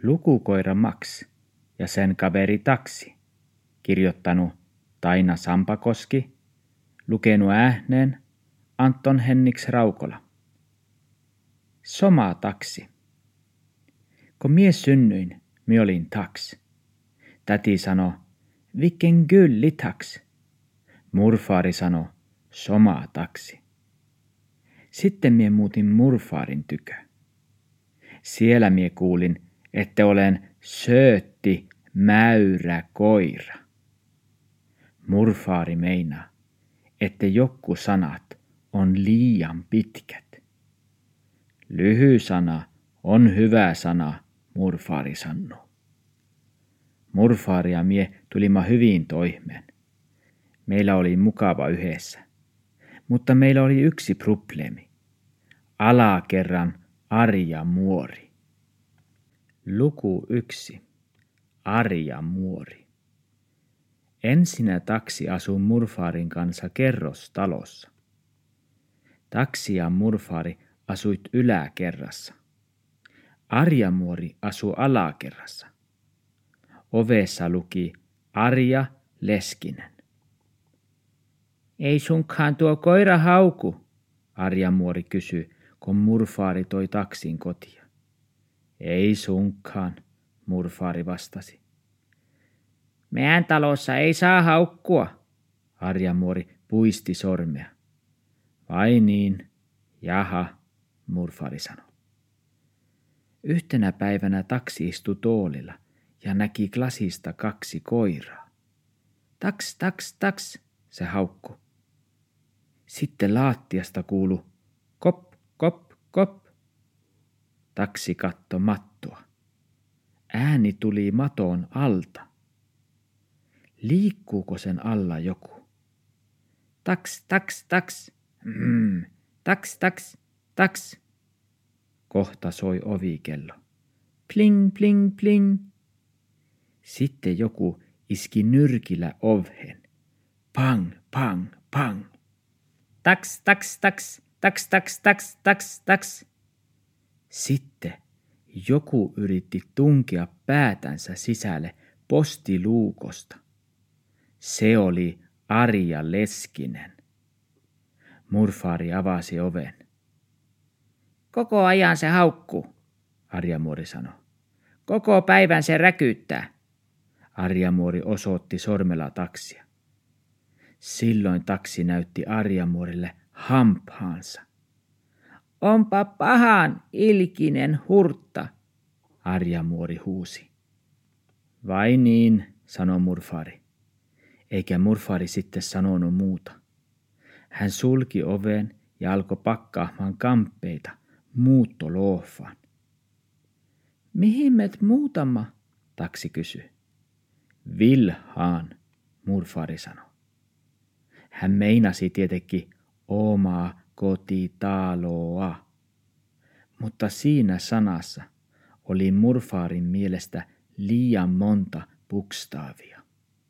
Lukukoira Max ja sen kaveri Taksi, kirjoittanut Taina Sampakoski, lukenut ääneen Anton Henriks Raukola. Soma taksi. Kun mie synnyin, mie olin taks. Täti sano, vilken gullig taks. Murfaari sano, soma taksi. Sitten mie muutin murfaarin tykö. Siellä mie kuulin, että olen söötti mäyrä koira. Murfaari meinaa, että jokku sanat on liian pitkät. Lyhy sana on hyvä sana, murfaari sanoo. Murfaari ja mie tulimme hyvin toimeen. Meillä oli mukava yhdessä. Mutta meillä oli yksi probleemi. Alakerran Arja Muori. Luku 1. Arja Muori. Ensinnä Taksi asui murfaarin kanssa kerrostalossa. Taksi ja murfaari asuit yläkerrassa. Arja Muori asui alakerrassa. Ovessa luki Arja Leskinen. Ei sunkaan tuo koira hauku, Arja Muori kysyi, kun murfaari toi Taksin kotia. Ei sunkaan, murfaari vastasi. Meidän talossa ei saa haukkua, Arja Muori puisti sormea. Vai niin, jaha, murfaari sanoi. Yhtenä päivänä Taksi istui tuolilla ja näki lasista 2 koiraa. Taks, taks, taks, se haukkui. Sitten laattiasta kuului kop, kop, kop. Taksi katsoi mattoa. Ääni tuli maton alta. Liikkuuko sen alla joku? Taks, taks, taks. Taks, taks, taks. Kohta soi ovikello. Pling, pling, pling. Sitten joku iski nyrkillä oveen. Pang, pang, pang. Taks, taks, taks, taks, taks, taks, taks, taks. Sitten joku yritti tunkea päätänsä sisälle postiluukosta. Se oli Arja Leskinen. Murfaari avasi oven. Koko ajan se haukkuu, Arja Muori sanoi. Koko päivän se räkyttää. Arja Muori osoitti sormella Taksia. Silloin Taksi näytti Arja Muorille hampaansa. Onpa pahan ilkinen hurtta, Arja Muori huusi. Vai niin, sanoi murfaari. Eikä murfaari sitten sanonut muuta. Hän sulki oven ja alkoi pakkaamaan kamppeita muuttoloofaan. Mihin met muutama? Taksi kysyi. Vilhaan, murfaari sanoi. Hän meinasi tietenkin omaa kotitaloa, mutta siinä sanassa oli murfaarin mielestä liian monta bukstaavia.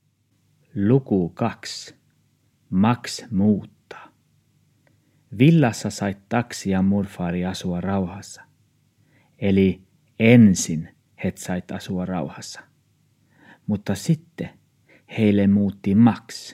Luku 2. Max muuttaa. Villassa sai Taksi ja murfaari asua rauhassa. Eli ensin he sait asua rauhassa. Mutta sitten heille muutti Max.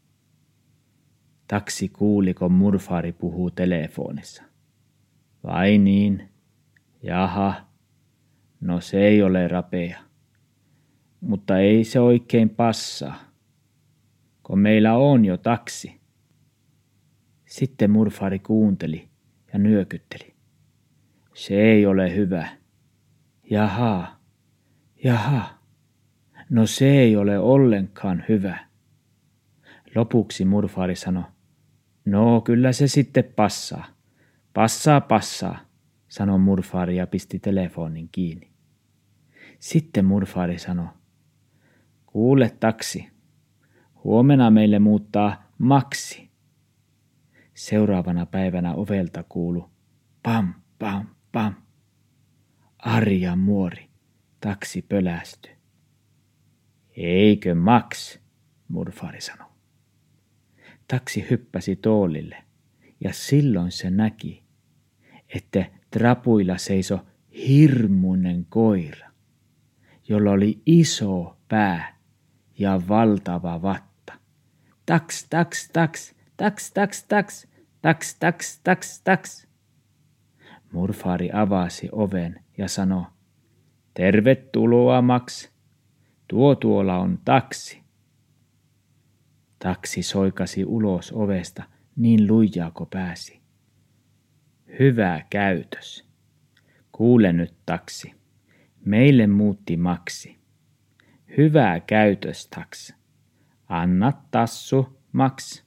Taksi kuuli, kun murfaari puhuu telefonissa. Vai niin? Jaha. No se ei ole rapea. Mutta ei se oikein passaa. Kun meillä on jo taksi. Sitten murfaari kuunteli ja nyökytteli. Se ei ole hyvä. Jaha. Jaha. No se ei ole ollenkaan hyvä. Lopuksi murfaari sanoi. No kyllä se sitten passaa. Passaa, sanoi murfaari ja pisti telefonin kiinni. Sitten murfaari sanoi. Kuule Taksi, huomenna meille muuttaa Maxi. Seuraavana päivänä ovelta kuului pam, pam, pam. Arja Muori, Taksi pölästyi. Eikö Max, murfaari sanoi. Taksi hyppäsi toolille ja silloin se näki, että trapuilla seisoi hirmuinen koira. jolla oli iso pää ja valtava vatta. Taks, taks, taks, taks, taks, taks, taks, taks, taks, taks. Murfaari avasi oven ja sanoi, tervetuloa, Max. Tuolla on taksi. Taksi soikasi ulos ovesta niin lujaa kuin pääsi. Hyvä käytös. Kuule nyt, taksi. Meille muutti Maxi. Hyvä käytös, taksi. Anna tassu, Max.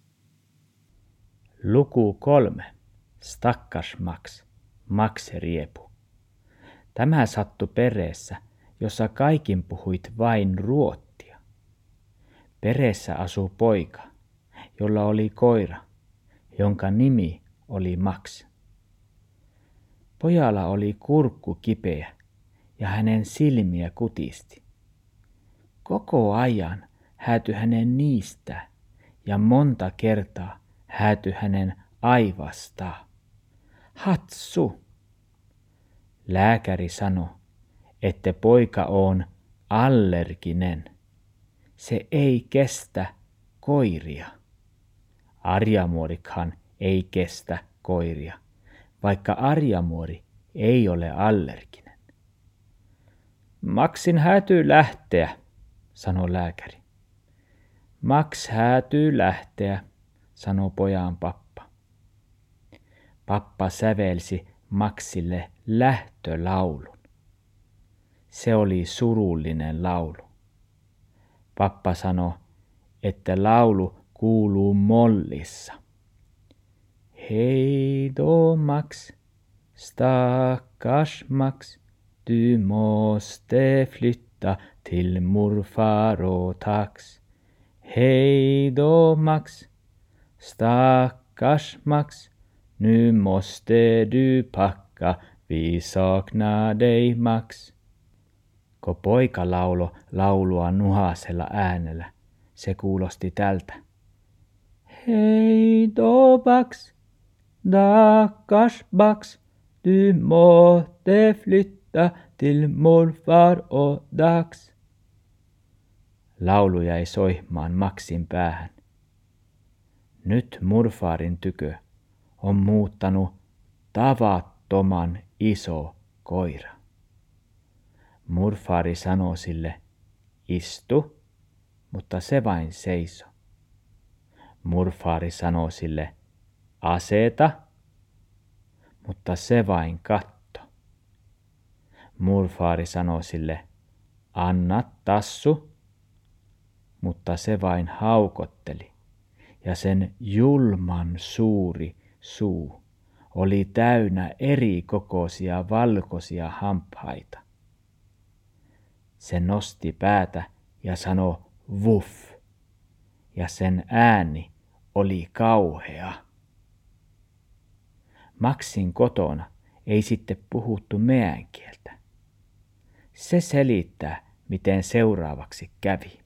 Luku 3. Stakkas Max. Max riepu. Tämä sattui perheessä, jossa kaikin puhuit vain ruottia. Perheessä asui poika, jolla oli koira, jonka nimi oli Max. Pojalla oli kurkku kipeä ja hänen silmiä kutisti. Koko ajan häätyi hänen niistä ja monta kertaa häätyi hänen aivastaan. Hatsu! Lääkäri sanoi, että poika on allerginen. Se ei kestä koiria. Arjamuorikhan ei kestä koiria, vaikka arjamuori ei ole allerginen. Maxin häätyy lähteä, sanoi lääkäri. Max häätyy lähteä, sanoi pojan pappa. Pappa sävelsi Maxille lähtölaulun. Se oli surullinen laulu. Pappa sanoi, että laulu kuuluu mollissa. Hej då Max, stackars Max, du måste flytta till morfar och tax. Hej då Max, stackars Max, nu måste du packa, vi saknar dig Max. Kun poika laulo laulua nuhasella äänellä, se kuulosti tältä. Hej då Max, stackars Max, du måste flytta till morfar och dags. Laulu jäi soimaan Maxin päähän. Nyt murfaarin tykö on muuttanut tavattoman iso koira. Murfaari sanoi sille, istu, mutta se vain seisoi. Murfaari sanoi sille, aseta, mutta se vain katto. Murfaari sanoi sille, anna tassu, mutta se vain haukotteli, ja sen julman suuri suu oli täynnä eri kokoisia valkoisia hampaita. Se nosti päätä ja sanoi vuff, ja sen ääni oli kauhea. Maxin kotona ei sitten puhuttu meän kieltä. Se selittää, miten seuraavaksi kävi.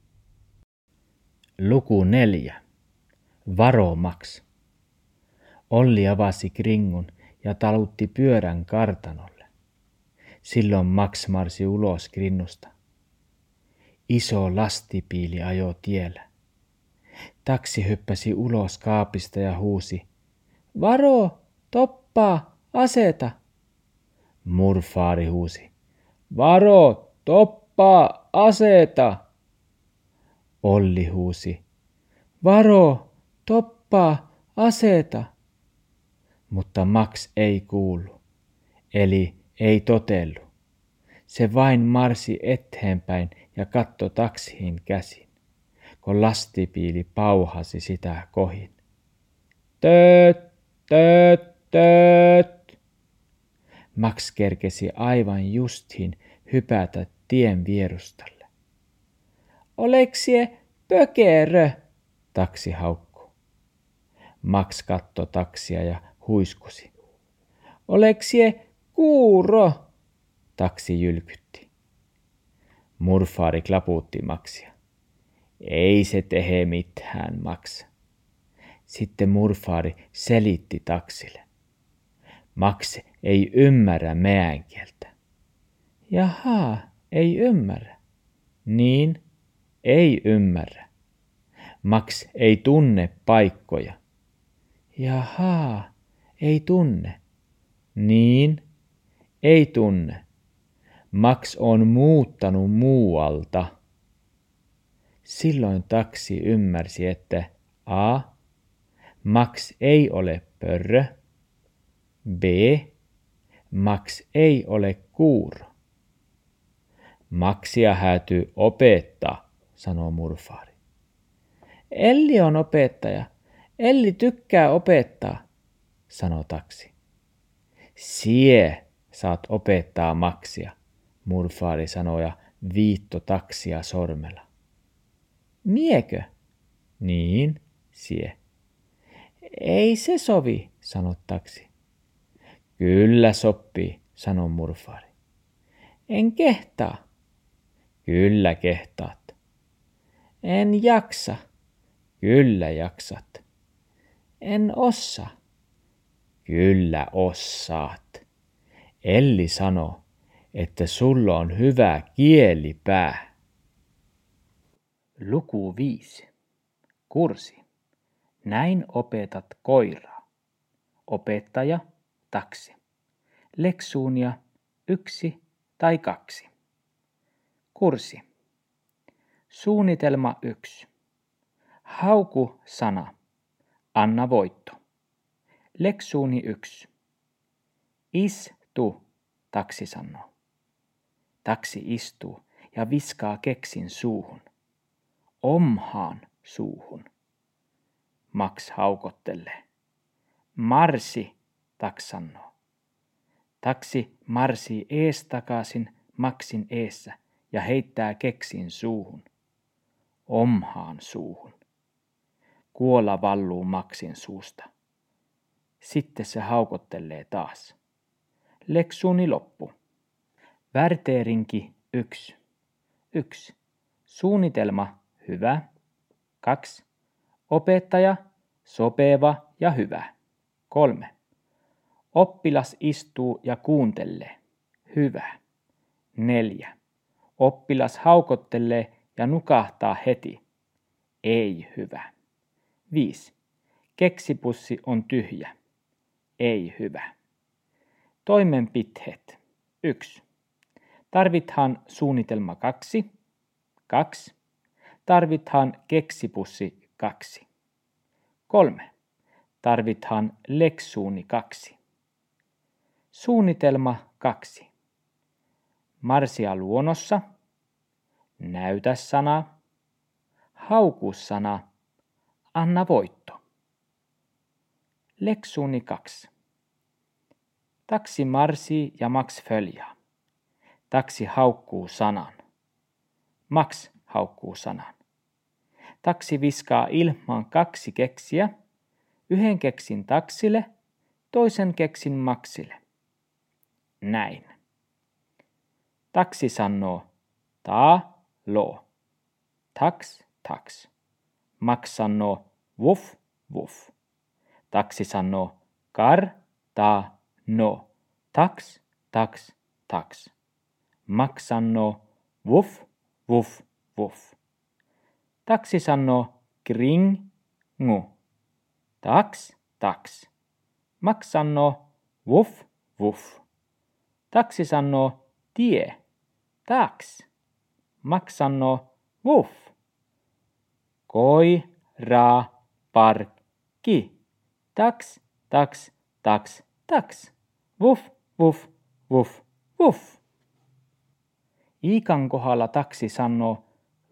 Luku 4. Varo Max. Olli avasi kringun ja talutti pyörän kartanolle. Silloin Max marsi ulos krinnusta. Iso lastipiili ajoi tiellä. Taksi hyppäsi ulos kaapista ja huusi. Varo, toppaa, aseta. Murfaari huusi. Varo, toppaa, aseta. Olli huusi. Varo, toppaa, aseta. Mutta Max ei kuullut, eli ei totellut. Se vain marsi eteenpäin ja katsoi taksiin käsin, kun lastipiili pauhasi sitä kohin. Tööt, tööt, tööt. Max kerkesi aivan justiin hypätä tien vierustalle. Oleksie pökerö, taksi haukkui. Max katsoi taksia ja huiskusi. Oleksie kuuro, taksi jylkytti. Murfaari klapuutti Maxia. Ei se tehe mitään, Max. Sitten murfaari selitti taksille. Max ei ymmärrä meän kieltä. Jaha, ei ymmärrä. Niin, ei ymmärrä. Max ei tunne paikkoja. Jahaa, ei tunne. Niin, ei tunne. Max on muuttanut muualta. Silloin taksi ymmärsi, että a. Max ei ole pörrö. B. Max ei ole kuuro. Maxia häätyy opettaa, sanoo murfaari. Elli on opettaja. Elli tykkää opettaa, sanoo taksi. Sie saat opettaa Maxia, murfaari sanoo ja viitto taksia sormella. Miekö? Niin, sie. Ei se sovi, sanoo taksi. Kyllä sopii, sanoo murfaari. En kehtaa. Kyllä kehtaat. En jaksa. Kyllä jaksat. En osaa. Kyllä osaat. Elli sanoo, että sulla on hyvä kielipää. Luku 5. Kurssi. Näin opetat koiraa. Opettaja, taksi. Leksuunia 1 tai 2. Kurssi. Suunnitelma 1. Hauku sana. Anna voitto. Leksuuni 1. Istu, taksi sanoo. Taksi istuu ja viskaa keksin suuhun. Omhaan suuhun. Max haukottelee. Marsi, taksi sanoo. Taksi marsii eestakaisin Maxin eessä ja heittää keksin suuhun. Omhaan suuhun. Kuola valluu Maxin suusta. Sitten se haukottelee taas. Leksuuni loppu. Värteerinki 1. 1. Suunnitelma hyvä. 2. Opettaja sopeva ja hyvä. 3. Oppilas istuu ja kuuntelee. Hyvä. 4. Oppilas haukottelee ja nukahtaa heti. Ei hyvä. 5. Keksipussi on tyhjä. Ei hyvä. Toimenpiteet. 1. Tarvithan suunnitelma 2. 2. Tarvithan keksipussi 2. 3. Tarvithan leksuuni 2. Suunnitelma 2. Marsia luonnossa. Näytä sana. Hauku sana. Anna voitto. Leksuuni 2. Taksi marsii ja Max följää. Taksi haukkuu sanan. Max haukkuu sanan. Taksi viskaa ilmaan 2 keksiä. 1 keksin taksille, toisen keksin Maxille. Näin. Taksi sanoo ta-lo. Taks, taks. Max sanoo wuff, wuff. Taksi sanoo kar-ta-no. Taks, taks, taks. Max sanoo wuff, wuff, wuff. Taksi sanoo kring-ngu. Taks, taks. Max sanoo wuff, wuff. Taksi sanoo tie. Taks. Max sanoo wuff. Koira parkki. Taks, taks, taks, taks. Wuff, wuff, wuff, wuff. Iikan kohdalla taksi sanoo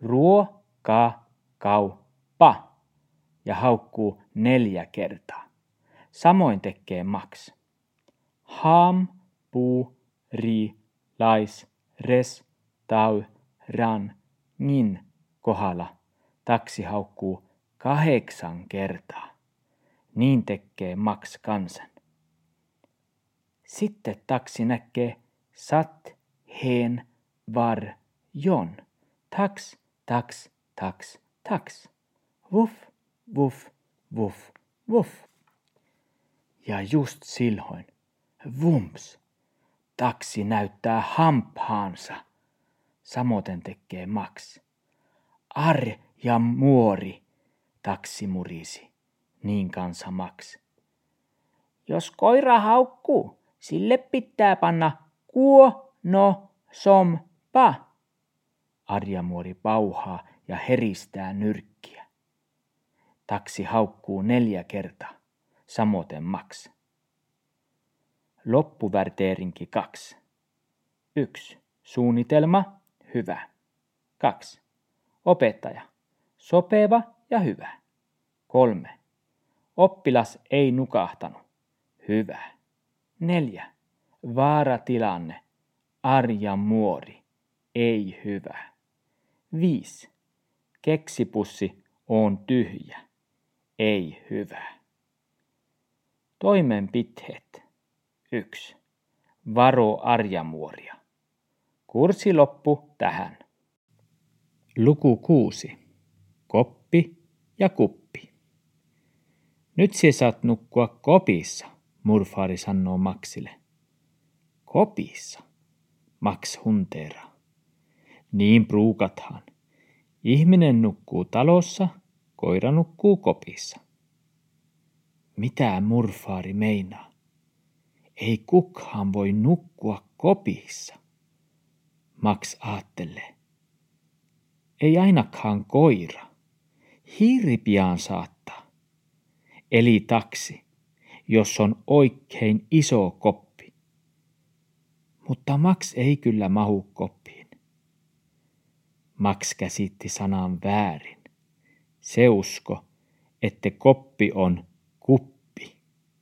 ruokakauppa ja haukkuu 4 kertaa. Samoin tekee Max. Ham, pu, ri, lais, res, tau, ran, ngin kohdalla taksi haukkuu 8 kertaa. Niin tekee Max kansan. Sitten taksi näkee sat, hen, var, jon. Taks, taks, taks, taks. Wuff, wuff, wuff, wuff. Ja just silloin, vums, taksi näyttää hampaansa. samoten tekee Max. Ar ja muori, taksi murisi, niin kanssa Max. Jos koira haukkuu, sille pitää panna kuo no som pa. Arjamuori pauhaa ja heristää nyrkkiä. Taksi haukkuu 4 kertaa, samoten Max. Loppuvärteerinki 2. 1. Suunnitelma, hyvä. 2. Opettaja, sopeva ja hyvä. 3. Oppilas ei nukahtanut, hyvä. 4. Vaaratilanne, Arjamuori, ei hyvä. 5. Keksipussi on tyhjä, ei hyvä. Toimenpiteet. 1. Varo Arjamuoria. Kurssi loppu tähän. Luku 6. Koppi ja kuppi. Nyt sinä saat nukkua kopissa, murfaari sanoo Maxille. Kopissa? Max hunteeraa. Niin pruukathan. Ihminen nukkuu talossa, koira nukkuu kopissa. Mitä murfaari meinaa? Ei kukaan voi nukkua kopissa. Max aattelee. Ei ainakaan koira. Hiiri pian saattaa. Eli taksi, jos on oikein iso koppi. Mutta Max ei kyllä mahu koppiin. Max käsitti sanan väärin. Se usko, että koppi on kuppi.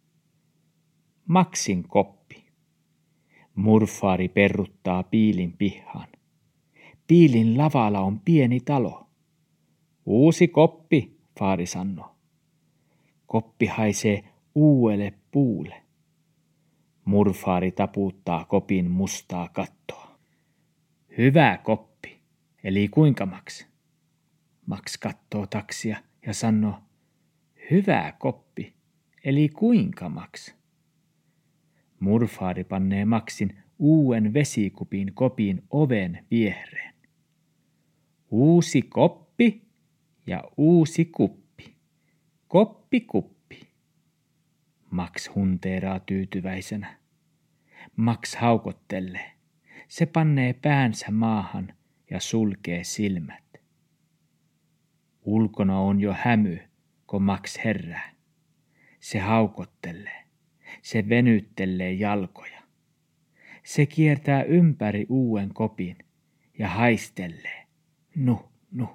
Maxin koppi. Murfaari perruttaa piilin pihaan. Piilin lavalla on pieni talo. Uusi koppi, faari sanoo. Koppi haisee uudelle puulle. Murfaari taputtaa kopin mustaa kattoa. Hyvä koppi, eli kuinka Max? Max kattoo taksia ja sanoo, hyvä koppi, eli kuinka Max? Murfaari pannee Maxin uuden vesikupin kopin oven viereen. Uusi koppi ja uusi kuppi. Koppi kuppi. Max hunteeraa tyytyväisenä. Max haukottelee. Se pannee päänsä maahan ja sulkee silmät. Ulkona on jo hämy, kun Max herää. Se haukottelee. Se venyttelee jalkoja. Se kiertää ympäri uuden kopin ja haistelee. Nu.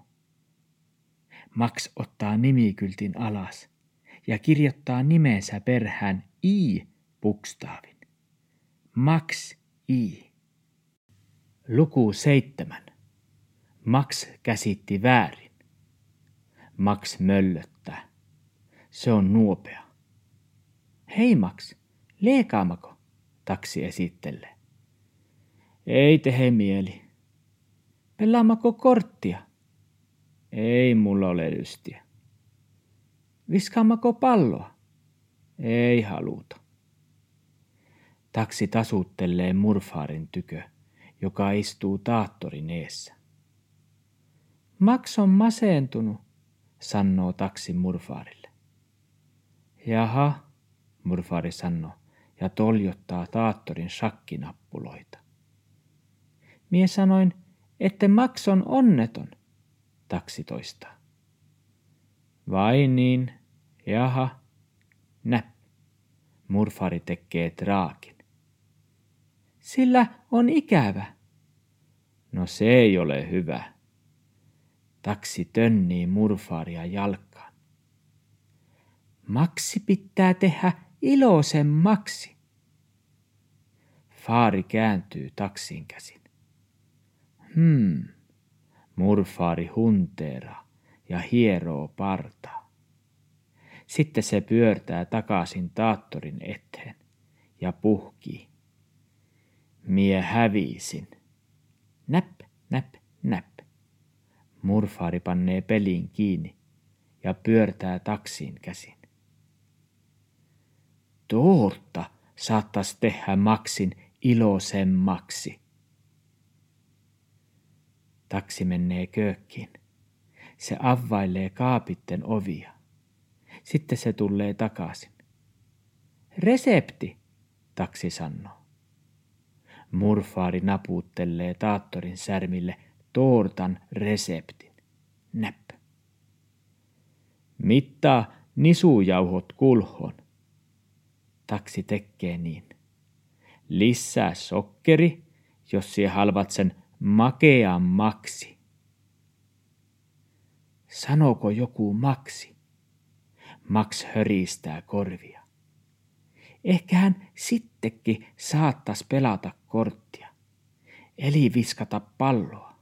Max ottaa nimikyltin alas ja kirjoittaa nimensä perään I-bukstaavin. Max I. Luku 7. Max käsitti väärin. Max möllöttää. Se on nuopea. Hei Max, leekaamako? Taksi esittelee. Ei tehe mieli. Pelaammako korttia? Ei mulla ole lystiä. Viskaammako palloa? Ei haluta. Taksi tasuttelee murfaarin tykö, joka istuu taattorin eessä. Max on masentunut, sanoo taksi murfaarille. Jaha, murfaari sanoo ja toljottaa taattorin shakkinappuloita. Mie sanoin, että Max on onneton, taksi toistaa. Vai niin, jaha, näp. Murfaari tekee draakin. Sillä on ikävä. No se ei ole hyvä. Taksi tönnii murfaaria jalkaan. Maxi pitää tehdä iloisemmaksi. Faari kääntyy taksin käsin. Murfaari hunteeraa ja hieroo partaa. Sitten se pyörtää takaisin taattorin eteen ja puhkii. Mie hävisin. Näp, näp, näp. Murfaari pannee pelin kiinni ja pyörtää taksiin käsin. Tuorta saattais tehdä Maxin iloisemmaksi. Taksi menee köökkiin. Se availee kaapitten ovia. Sitten se tulee takaisin. Resepti, taksi sanoo. Murfaari naputtelee taattorin särmille tortan reseptin. Näppä. Mittaa nisujauhot kulhon. Taksi tekee niin. Lisää sokkeri, jos sie halvat sen makeammaksi. Sanoko joku maksi? Max höristää korvia. Ehkä hän sittenkin saattas pelata korttia, eli viskata palloa.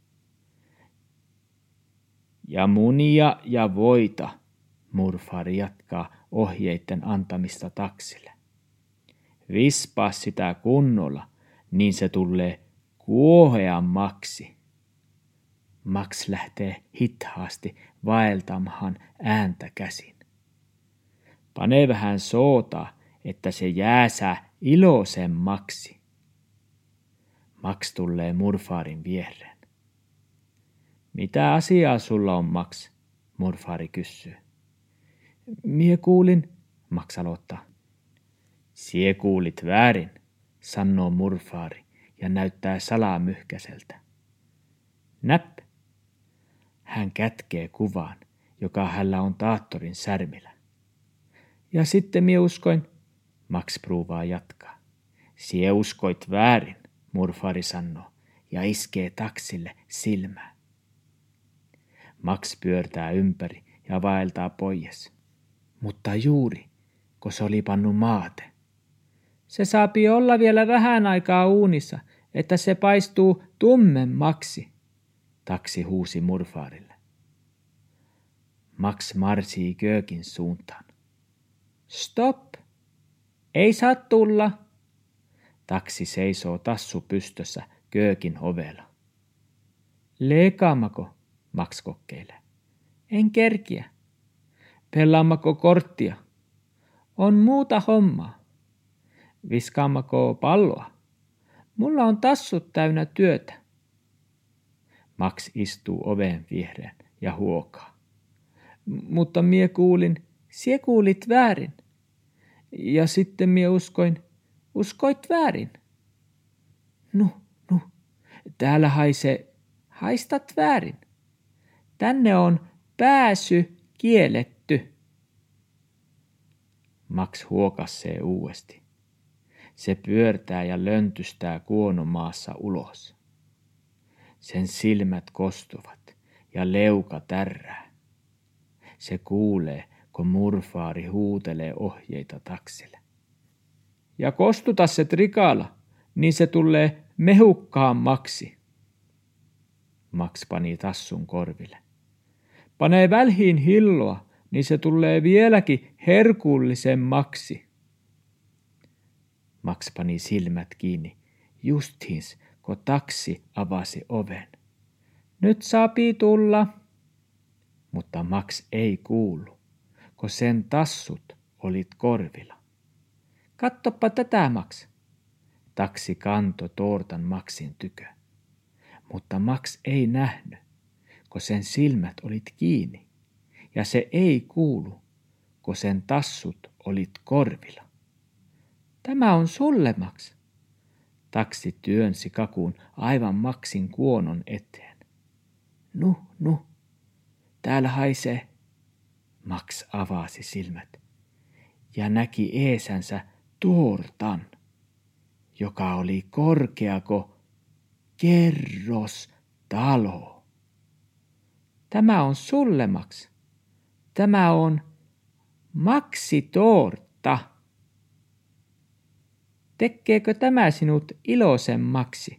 Ja munia ja voita, Murfaari jatkaa ohjeiden antamista taksille. Vispaa sitä kunnolla, niin se tulee kuoheammaksi. Max lähtee hitaasti vaeltamaan ääntä käsin. Pane vähän sootaa, että se jääsää iloisemmaksi. Max tulee Murfaarin viereen. Mitä asiaa sulla on, Max? Murfaari kysyy. Mie kuulin, Max aloittaa. Sie kuulit väärin, sanoo Murfaari ja näyttää salamyhkäseltä. Näpp. Hän kätkee kuvan, joka hänellä on taattorin särmillä. Ja sitten mie uskoin, Max pruuvaa jatkaa. Sie uskoit väärin, Murfaari sanoo ja iskee taksille silmään. Max pyörtää ympäri ja vaeltaa pois. Mutta juuri, kun se oli pannu maate. Se saapi olla vielä vähän aikaa uunissa, että se paistuu tummemmaksi, taksi huusi Murfaarille. Max marsii köökin suuntaan. Stop! Ei saa tulla! Taksi seisoo tassu pystössä köökin ovella. Leekaammako? Max kokkeilee. En kerkiä. Pelaammako korttia? On muuta hommaa. Viskaammako palloa? Mulla on tassut täynnä työtä. Max istuu oven viereen ja huokaa. Mutta mie kuulin, sie kuulit väärin. Ja sitten mie uskoit väärin. Nu, täällä haistat väärin. Tänne on pääsy kielletty. Max huokassee uudesti. Se pyörtää ja löntystää kuonomaassa ulos. Sen silmät kostuvat ja leuka tärrää. Se kuulee, kun Murfaari huutelee ohjeita taksille. Ja kostuta se trikala, niin se tulee mehukkaammaksi. Max pani tassun korville. Panee välhiin hilloa, niin se tulee vieläkin herkullisemmaksi. Max pani silmät kiinni, justiins, kun taksi avasi oven. Nyt saapii tulla. Mutta Max ei kuullut, kun sen tassut olit korvilla. Kattoppa tätä, Max. Taksi kanto tortan Maxin tykö. Mutta Max ei nähnyt, kun sen silmät olit kiinni. Ja se ei kuulu, kun sen tassut olit korvilla. Tämä on sulle, Max. Taksi työnsi kakun aivan Maxin kuonon eteen. Nu, täällä haisee. Max avasi silmät ja näki eesänsä tortan, joka oli korkeako kerrostalo. Tämä on sulle, Max. Tämä on Maxi-tortta. Tekeekö tämä sinut iloisemmaksi?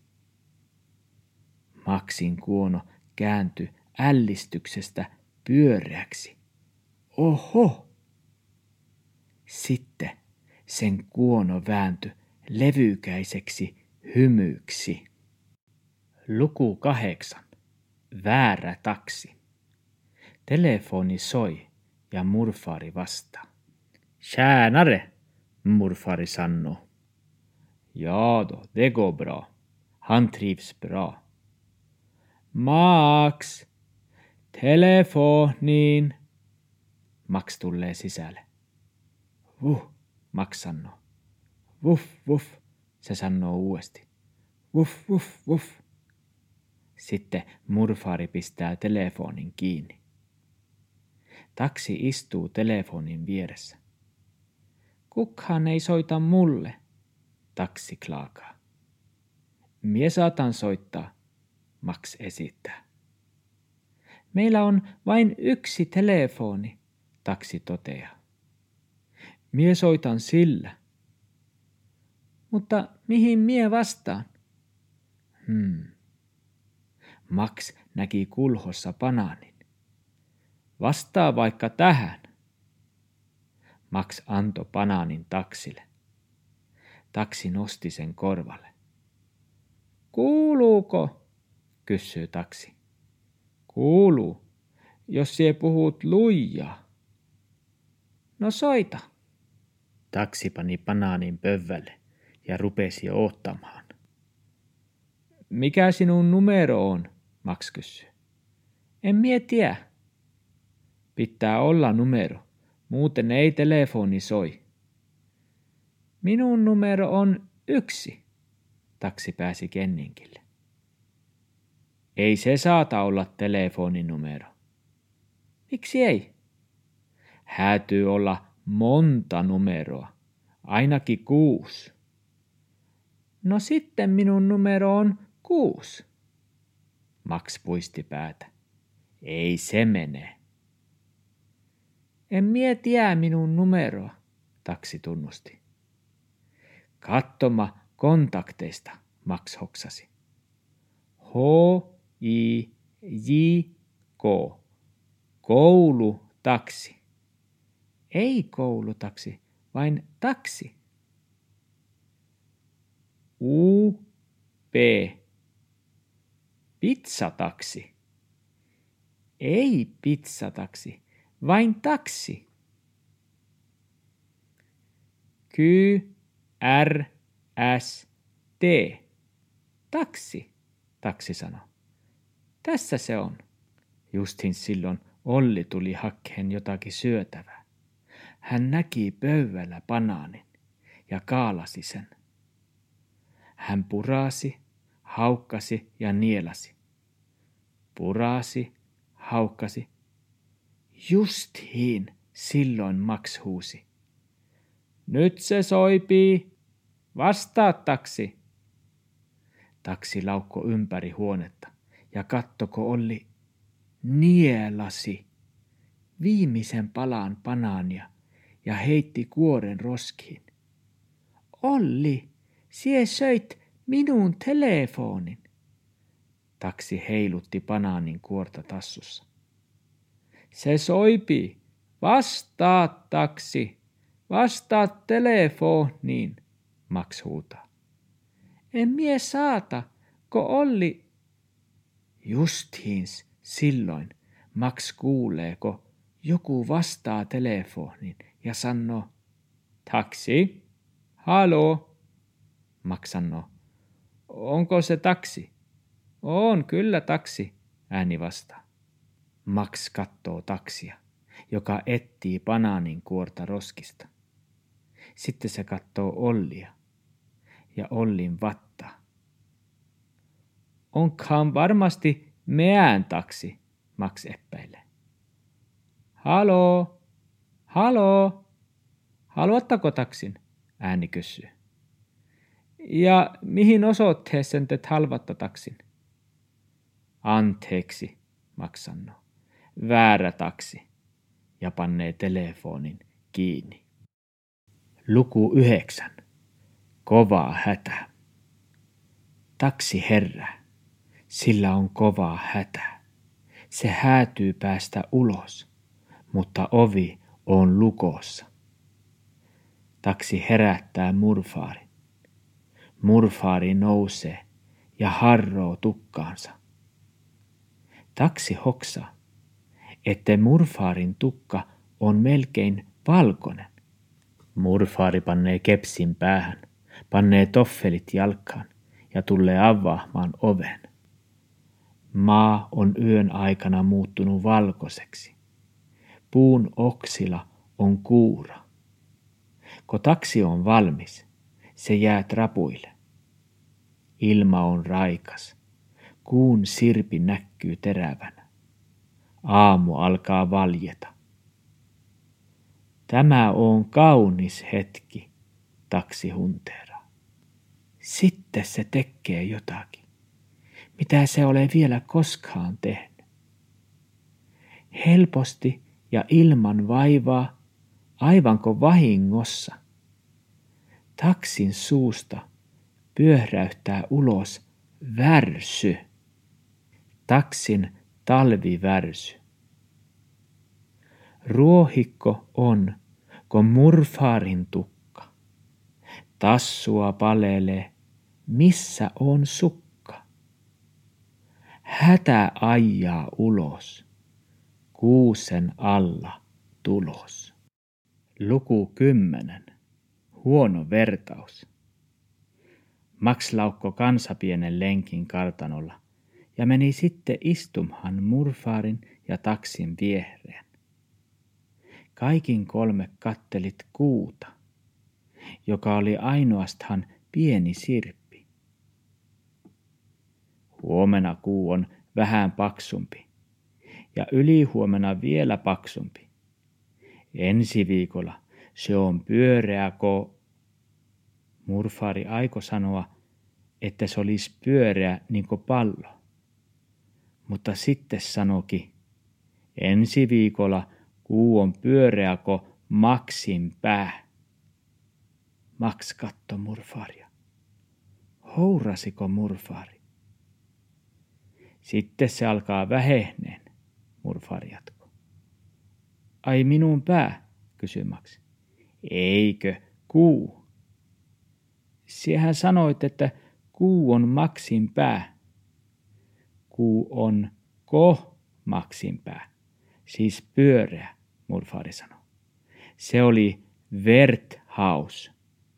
Maxin kuono kääntyi ällistyksestä pyöreäksi. Oho! Sitten sen kuono vääntyi levykäiseksi hymyksi. Luku 8. Väärä taksi. Telefoni soi ja Murfaari vastaa. Tjänare, Murfaari sanoo. Ja då, det går bra. Han trivs bra. Max, telefoniin. Max tulee sisälle. Vuh, Max sanoo. Vuff, vuff, se sanoo uudesti. Vuff, vuff, vuff. Sitten murfaari pistää telefonin kiinni. Taksi istuu telefonin vieressä. Kukaan ei soita mulle, taksi klaakaa. Mie saatan soittaa, Max esittää. Meillä on vain yksi telefoni, taksi toteaa. Mie soitan sillä. Mutta mihin mie vastaan? Max näki kulhossa banaanin. Vastaa vaikka tähän. Max antoi banaanin taksille. Taksi nosti sen korvalle. Kuuluuko? Kysyy taksi. Kuuluu, jos sie puhut lujaa. No soita. Taksi pani banaanin pöydälle ja rupesi odottamaan. Mikä sinun numero on? Max kysyy. En mie tiedä. Pitää olla numero, muuten ei telefoni soi. Minun numero on 1, taksi pääsi kenninkille. Ei se saata olla telefoninumero. Miksi ei? Häätyy olla monta numeroa, ainakin 6. No sitten minun numero on 6. Max puisti päätä. Ei se mene. En mie tiedä minun numeroa, taksi tunnusti. Kattoma kontakteista, Max hoksasi. H-I-J-K. Koulutaksi. Ei koulutaksi, vain taksi. U-P. Pizzataksi. Ei pizzataksi, vain taksi. Q-R-S-T. Taksi, taksi sanoi. Tässä se on. Justin silloin Olli tuli hakkeen jotakin syötävää. Hän näki pöydällä banaanin ja kaalasi sen. Hän purasi, haukkasi ja nielasi. Purasi, haukkasi. Justiin silloin Max huusi. Nyt se soipii. Vastaa taksi. Taksi laukko ympäri huonetta ja kattoko Olli nielasi viimeisen palan banaania ja heitti kuoren roskiin. Olli, sie söit minun telefonin. Taksi heilutti banaanin kuorta tassussa. Se soipii. Vastaa taksi. Vastaa telefoniin, Max huutaa. En mie saata, ko Olli. Justiins silloin Max kuulee, ko joku vastaa telefoniin ja sanoo, taksi, haloo. Max sanoo, onko se taksi? On kyllä taksi, ääni vastaa. Max kattoo taksia, joka etsii banaanin kuorta roskista. Sitten se kattoo Ollia ja Ollin vattaa. Onkaan varmasti meidän taksi, Max epäilee. Haloo, haloo, haluatteko taksin? Ääni kysyy. Ja mihin osoitteeseen te halvatta taksin? Anteeksi, Max sanoo. Väärä taksi ja pannee telefonin kiinni. Luku 9. Kovaa hätä. Taksi herää. Sillä on kovaa hätä. Se häätyy päästä ulos, mutta ovi on lukossa. Taksi herättää murfaarin. Murfaari nousee ja harroo tukkaansa. Taksi hoksaa, että murfaarin tukka on melkein valkoinen. Murfaari pannee kepsin päähän, pannee toffelit jalkaan ja tulee avaamaan oven. Maa on yön aikana muuttunut valkoiseksi. Puun oksilla on kuura. Kun taksi on valmis, se jää rapuille. Ilma on raikas. Kuun sirpi näkyy terävänä. Aamu alkaa valjeta. Tämä on kaunis hetki, taksi hunteeraa. Sitten se tekee jotakin, mitä se ole vielä koskaan tehnyt. Helposti ja ilman vaivaa, aivanko vahingossa, taksin suusta pyöräyttää ulos värsy. Taksin talvivärsy. Ruohikko on, kun murfaarin tukka. Tassua palelee, missä on sukka. Hätä ajaa ulos, kuusen alla tulos. Luku 10. Huono vertaus. Max laukko kansapienen lenkin kartanolla ja meni sitten istumaan murfaarin ja taksin viereen. Kaikin kolme kattelit kuuta, joka oli ainoastaan pieni sirppi. Huomenna kuu on vähän paksumpi ja ylihuomenna vielä paksumpi. Ensi viikolla se on pyöreä Murfaari aiko sanoa, että se olisi pyöreä niin kuin pallo. Mutta sitten sanoki, ensi viikolla kuu on pyöreä kuin Maxin pää. Max katto murfaaria. Hourasiko murfaari? Sitten se alkaa vähehneen, murfaari jatkoi. Ai minun pää, kysyi Max. Eikö, kuu. Siehän sanoit, että kuu on Maxin pää. Kuu on Maxin pää, siis pyöreä, murfaari sanoi. Se oli Werthaus.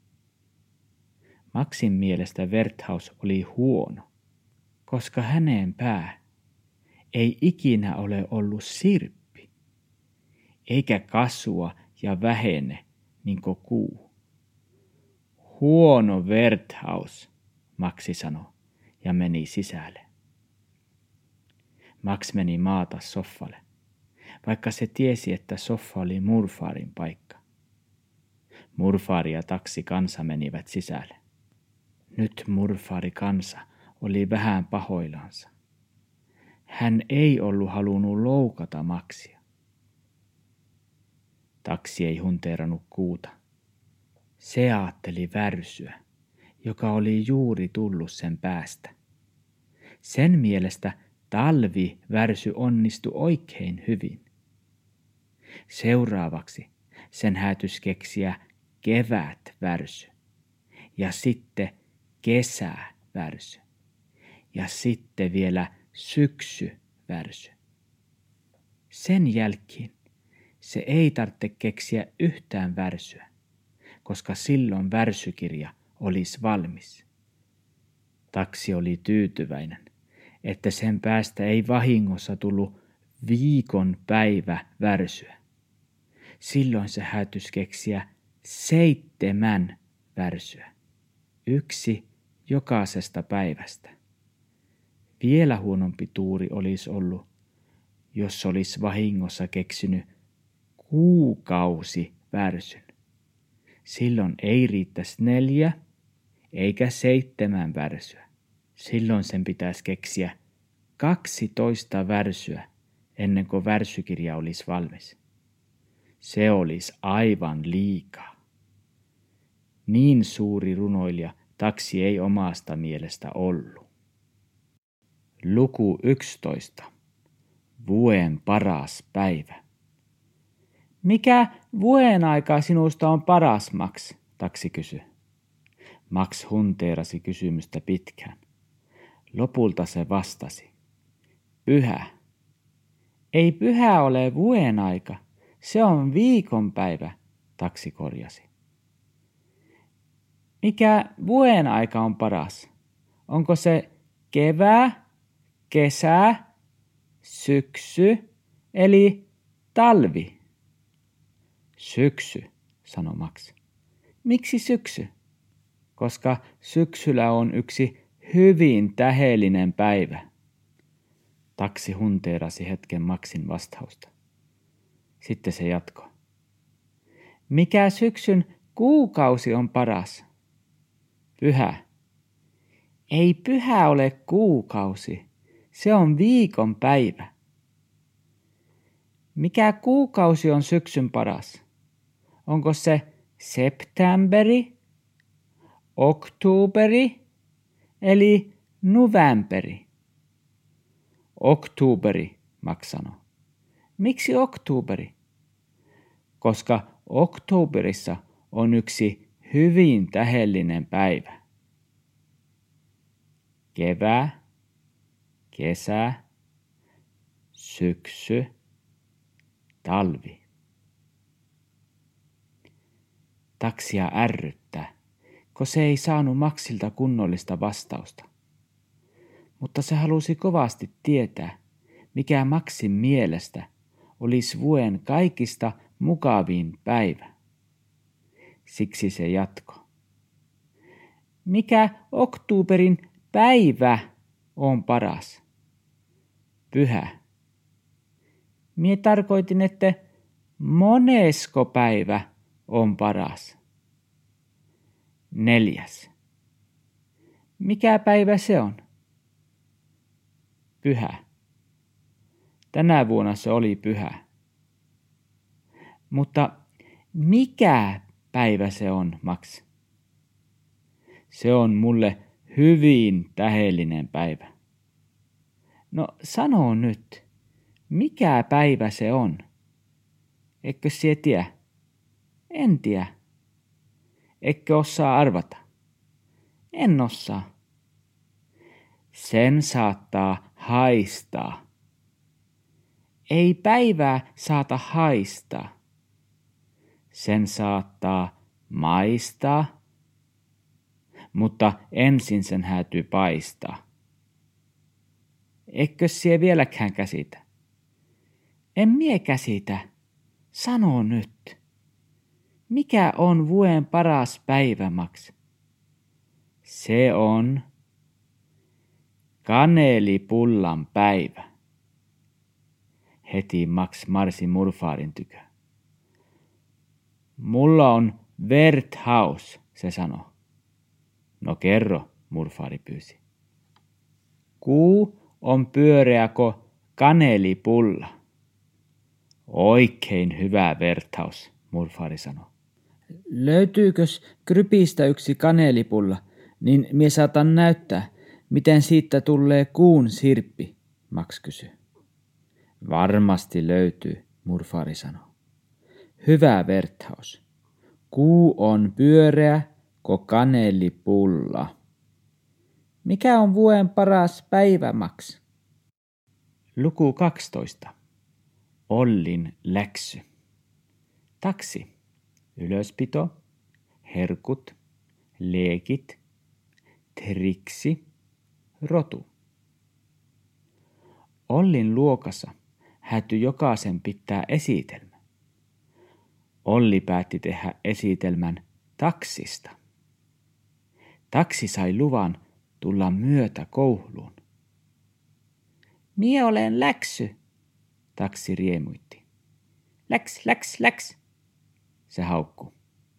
Maxin mielestä Werthaus oli huono, koska hänen pää ei ikinä ole ollut sirppi, eikä kasvua ja vähene niin kuin kuu. Huono Werthaus, Maxi sanoi ja meni sisälle. Max meni maata soffalle, vaikka se tiesi, että soffa oli murfaarin paikka. Murfaari ja taksi kansa menivät sisälle. Nyt murfaari kansa oli vähän pahoillansa. Hän ei ollut halunnut loukata Maxia. Taksi ei hunteerannut kuuta. Se ajatteli värsyä, joka oli juuri tullut sen päästä. Sen mielestä talvivärsy onnistui oikein hyvin. Seuraavaksi sen häätys keksiä kevätvärsy ja sitten kesävärsy ja sitten vielä syksyvärsy. Sen jälkeen se ei tarvitse keksiä yhtään värsyä, koska silloin värsykirja olisi valmis. Taksi oli tyytyväinen, että sen päästä ei vahingossa tullut viikon päivä värsyä. Silloin se häätys keksiä 7 värsyä. 1 jokaisesta päivästä. Vielä huonompi tuuri olisi ollut, jos olisi vahingossa keksinyt kuukausi värsyn. Silloin ei riittäisi 4 eikä 7 värsyä. Silloin sen pitäisi keksiä 12 värsyä ennen kuin värsykirja olisi valmis. Se olisi aivan liikaa. Niin suuri runoilija taksi ei omasta mielestä ollut. Luku 11. Vuoden paras päivä. Mikä vuoden aika sinusta on paras, Max? Taksi kysyi. Max hunteerasi kysymystä pitkään. Lopulta se vastasi. Pyhä. Ei pyhä ole vuoden aika, se on viikonpäivä, taksi korjasi. Mikä vuoden aika on paras? Onko se kevää, kesä, syksy eli talvi. Syksy, sanoi Max. Miksi syksy? Koska syksyllä on yksi hyvin tähdellinen päivä. Taksi hunteerasi hetken Maxin vastausta. Sitten se jatkoi. Mikä syksyn kuukausi on paras? Pyhä. Ei pyhä ole kuukausi. Se on viikon päivä. Mikä kuukausi on syksyn paras? Onko se septemberi, oktooberi eli novemberi? Oktooberi, Max sanoi. Miksi oktooberi? Koska oktooberissa on yksi hyvin tähdellinen päivä. Kevää, kesä, syksy, talvi. Taksia ärryttää, kun se ei saanut Maxilta kunnollista vastausta. Mutta se halusi kovasti tietää, mikä Maxin mielestä olisi vuoden kaikista mukavin päivä. Siksi se jatkoi. Mikä oktooberin päivä on paras? Pyhä. Mie tarkoitin, että monesko päivä on paras? 4. Mikä päivä se on? Pyhä. Tänä vuonna se oli pyhä. Mutta mikä päivä se on, Max? Se on mulle hyvin tähdellinen päivä. No sano nyt, mikä päivä se on? Eikö sie tiedä? En tiedä. Eikö osaa arvata? En osaa. Sen saattaa haistaa. Ei päivää saata haistaa. Sen saattaa maistaa, mutta ensin sen häätyy paistaa. Eikö sie vieläkään käsitä? En mie käsitä. Sano nyt. Mikä on vuoden paras päivä, Max? Se on kanelipullan päivä. Heti Max marsi murfaarin tykö. Mulla on Werthaus, se sanoi. No kerro, murfaari pyysi. Kuu on pyöreäko kanelipulla. Oikein hyvä Werthaus, murfaari sanoi. Löytyykös Krypistä yksi kanelipulla, niin mie saatan näyttää, miten siitä tulee kuun sirppi, Max kysyi. Varmasti löytyy, murfaari sanoi. Hyvä Werthaus. Kuu on pyöreä ko kanelipulla. Mikä on vuoden paras päivä, Max? Luku 12. Ollin läksy. Taksi. Ylöspito. Herkut. Leekit. Triksi. Rotu. Ollin luokassa häätyi jokaisen pitää esitelmä. Olli päätti tehdä esitelmän taksista. Taksi sai luvan tulla myötä kouluun. Mie olen läksy, taksi riemuitti. Läks, se haukkui.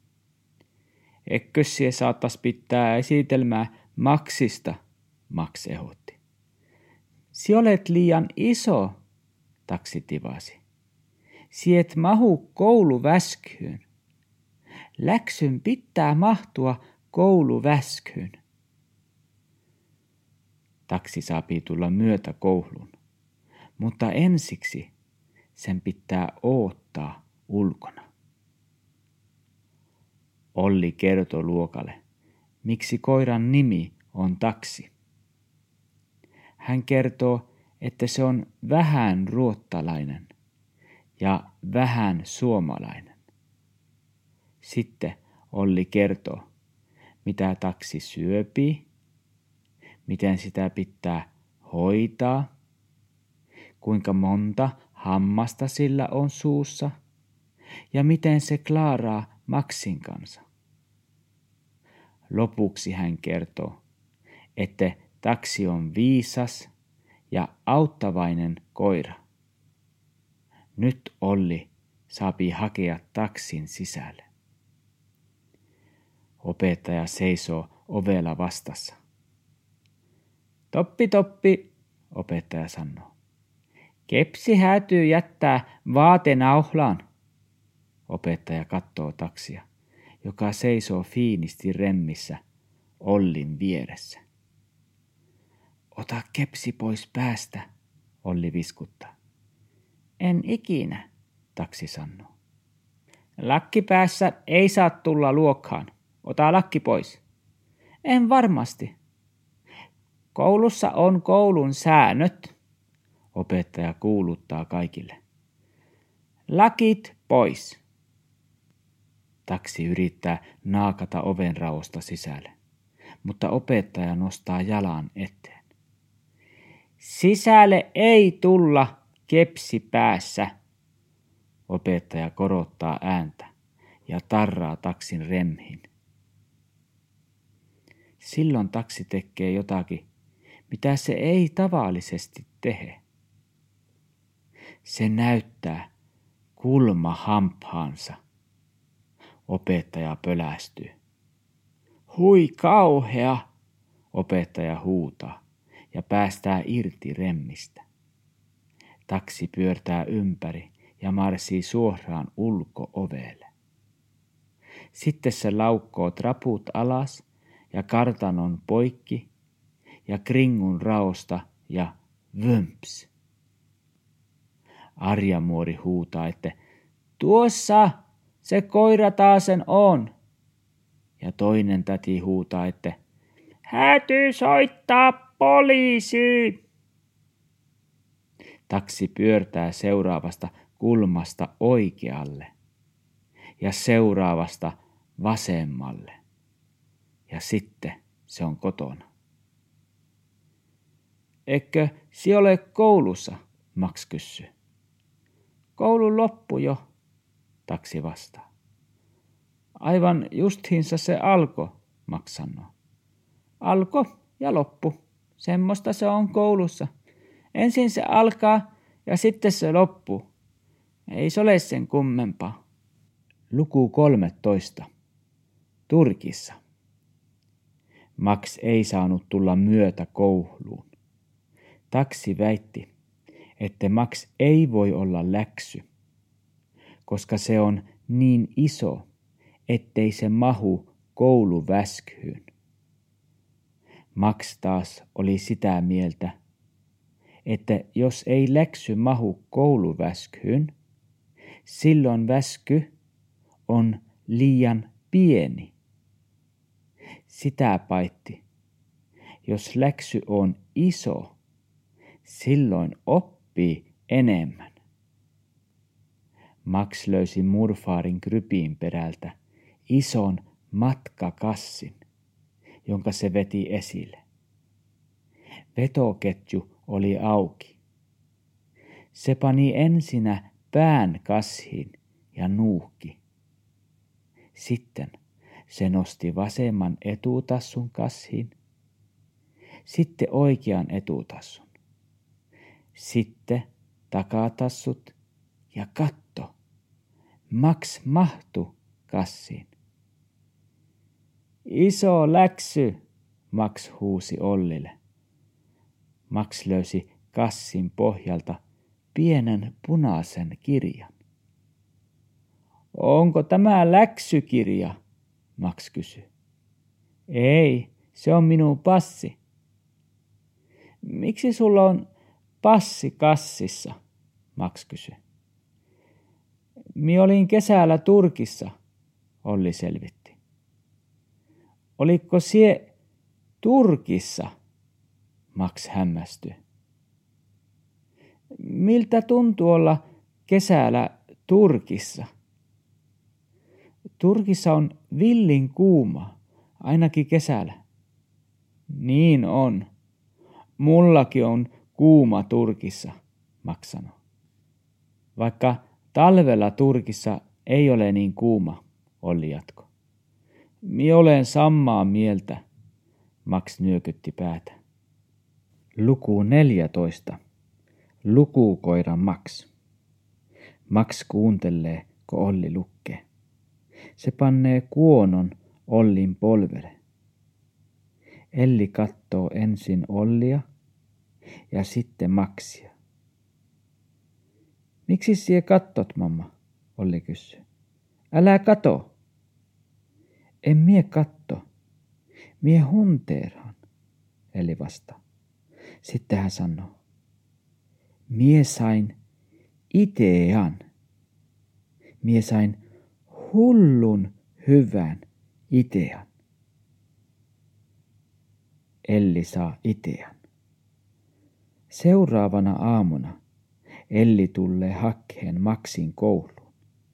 Eikö sie saattas pitää esitelmää Maxista, Max ehdotti. Si olet liian iso, taksi tivasi. Siet mahu kouluväskyyn. Läksyn pitää mahtua kouluväskyyn. Taksi saapii tulla myötä kouluun, mutta ensiksi sen pitää oottaa ulkona. Olli kertoi luokalle, miksi koiran nimi on Taksi. Hän kertoo, että se on vähän ruottalainen ja vähän suomalainen. Sitten Olli kertoo, mitä taksi syöpii, miten sitä pitää hoitaa, kuinka monta hammasta sillä on suussa ja miten se klaaraa Maxin kanssa. Lopuksi hän kertoo, että taksi on viisas ja auttavainen koira. Nyt Olli saapi hakea taksin sisälle. Opettaja seisoo ovella vastassa. Toppi, toppi, opettaja sanoo. Kepsi häätyy jättää vaatenauhlaan. Opettaja katsoo taksia, joka seisoo fiinisti remmissä Ollin vieressä. Ota kepsi pois päästä, Olli viskuttaa. En ikinä, taksi sanoo. Lakki päässä ei saa tulla luokkaan. Ota lakki pois. En varmasti. Koulussa on koulun säännöt, opettaja kuuluttaa kaikille. Lakit pois. Taksi yrittää naakata ovenraosta sisälle, mutta opettaja nostaa jalan eteen. Sisälle ei tulla kepsi päässä. Opettaja korottaa ääntä ja tarraa taksin remmiin. Silloin taksi tekee jotakin, mitä se ei tavallisesti tehe. Se näyttää kulmahampaansa. Opettaja pölästyy. Hui kauhea, opettaja huutaa ja päästää irti remmistä. Taksi pyörtää ympäri ja marssii suoraan ulko-ovelle. Sitten se laukkoo traput alas ja kartanon poikki ja kringun raosta ja vömps. Arjamuori huutaa, että tuossa se koira taasen on. Ja toinen täti huutaa, että häätyy soittaa poliisiin. Taksi pyörtää seuraavasta kulmasta oikealle ja seuraavasta vasemmalle. Ja sitten se on kotona. Eikö si ole koulussa, Max kysyy. Koulu loppu jo, taksi vastaa. Aivan justiinsa se alkoi, Max sanoo. Alko ja loppu, semmoista se on koulussa. Ensin se alkaa ja sitten se loppuu. Ei se ole sen kummempaa. Luku 13. Turkissa. Max ei saanut tulla myötä kouluun. Taksi väitti, että Max ei voi olla läksy, koska se on niin iso, ettei se mahu kouluväskyyn. Max taas oli sitä mieltä, että jos ei läksy mahu kouluväskyyn, silloin väsky on liian pieni. Sitä paitsi, jos läksy on iso, silloin oppii enemmän. Max löysi murfaarin krypin perältä ison matkakassin, jonka se veti esille. Vetoketju oli auki. Se pani ensinnä pään kassiin ja nuuhki. Sitten se nosti vasemman etutassun kassiin, sitten oikean etutassun, sitten takatassut ja katto. Max mahtui kassiin. Iso läksy, Max huusi Ollille. Max löysi kassin pohjalta pienen punaisen kirjan. Onko tämä läksykirja? Max kysyi. Ei, se on minun passi. Miksi sulla on passi kassissa? Max kysyi. Mi olin kesällä Turkissa, Olli selvitti. Oliko sie Turkissa? Max hämmästyi. Miltä tuntuu olla kesällä Turkissa? Turkissa on villin kuuma, ainakin kesällä. Niin on. Mullakin on kuuma Turkissa, Max sanoi. Vaikka talvella Turkissa ei ole niin kuuma, Olli jatkoi. Mie olen samaa mieltä, Max nyökytti päätä. Luku 14. Lukukoira Max. Max kuuntelee, kun Olli lukee. Se pannee kuonon Ollin polvelle. Elli kattoo ensin Ollia ja sitten Maxia. Miksi sie kattot, mamma? Olli kysyy. Älä kato. En mie katto. Mie hunteeraan, Elli vastaa. Sitten hän sanoo. Mie sain idean. Mie sain hullun hyvän idean. Elli saa idean. Seuraavana aamuna Elli tulee hakkeen Maxin kouluun.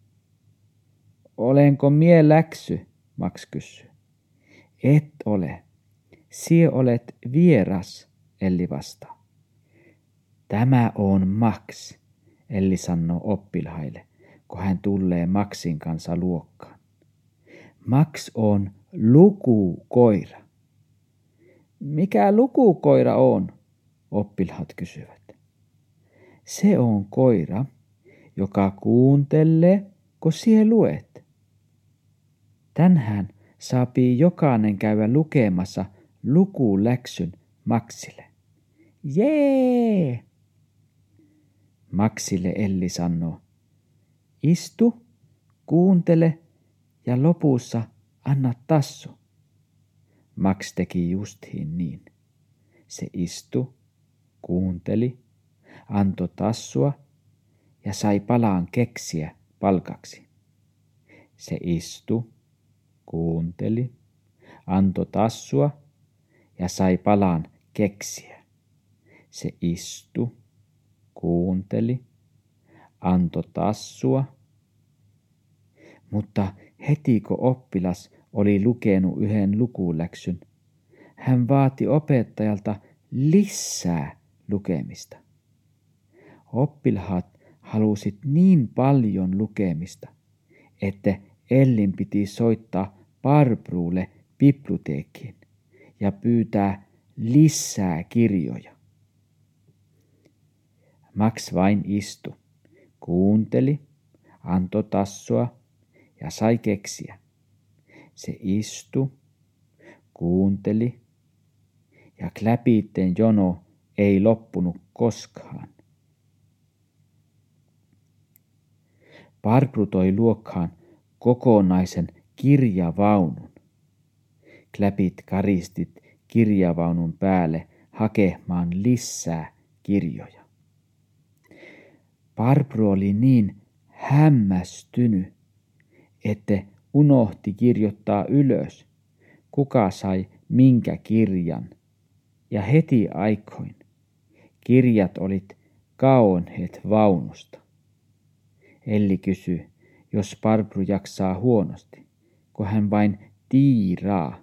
Olenko mie läksy? Max kysyy. Et ole. Sie olet vieras, Elli vastaa. Tämä on Max, Elli sanoo oppilaille, kun hän tulee Maxin kanssa luokkaan. Max on lukukoira. Mikä lukukoira on? Oppilaat kysyvät. Se on koira, joka kuuntelee, kun sie luet. Tänään saapii jokainen käydä lukemassa lukuläksyn Maxille. Jee! Maxille Elli sanoo. Istu, kuuntele ja lopussa anna tassu. Max teki justiin niin. Se istui, kuunteli, antoi tassua ja sai palaan keksiä palkaksi. Se istui, kuunteli, antoi tassua ja sai palaan keksiä. Se istui, kuunteli, antoi tassua. Mutta heti kun oppilas oli lukenut yhden lukuläksyn, hän vaati opettajalta lisää lukemista. Oppilaat halusit niin paljon lukemista, että Ellin piti soittaa Barbrulle biblioteekkiin ja pyytää lisää kirjoja. Max vain istui, kuunteli, antoi tassua ja sai keksiä. Se istui, kuunteli ja kläpiitten jono ei loppunut koskaan. Barbru toi luokkaan kokonaisen kirjavaunun. Kläpit karistit kirjavaunun päälle hakemaan lisää kirjoja. Barbru oli niin hämmästynyt, että unohti kirjoittaa ylös, kuka sai minkä kirjan. Ja heti aikoin kirjat olit kaonneet vaunusta. Elli kysyi, jos Barbru jaksaa huonosti, kun hän vain tiiraa.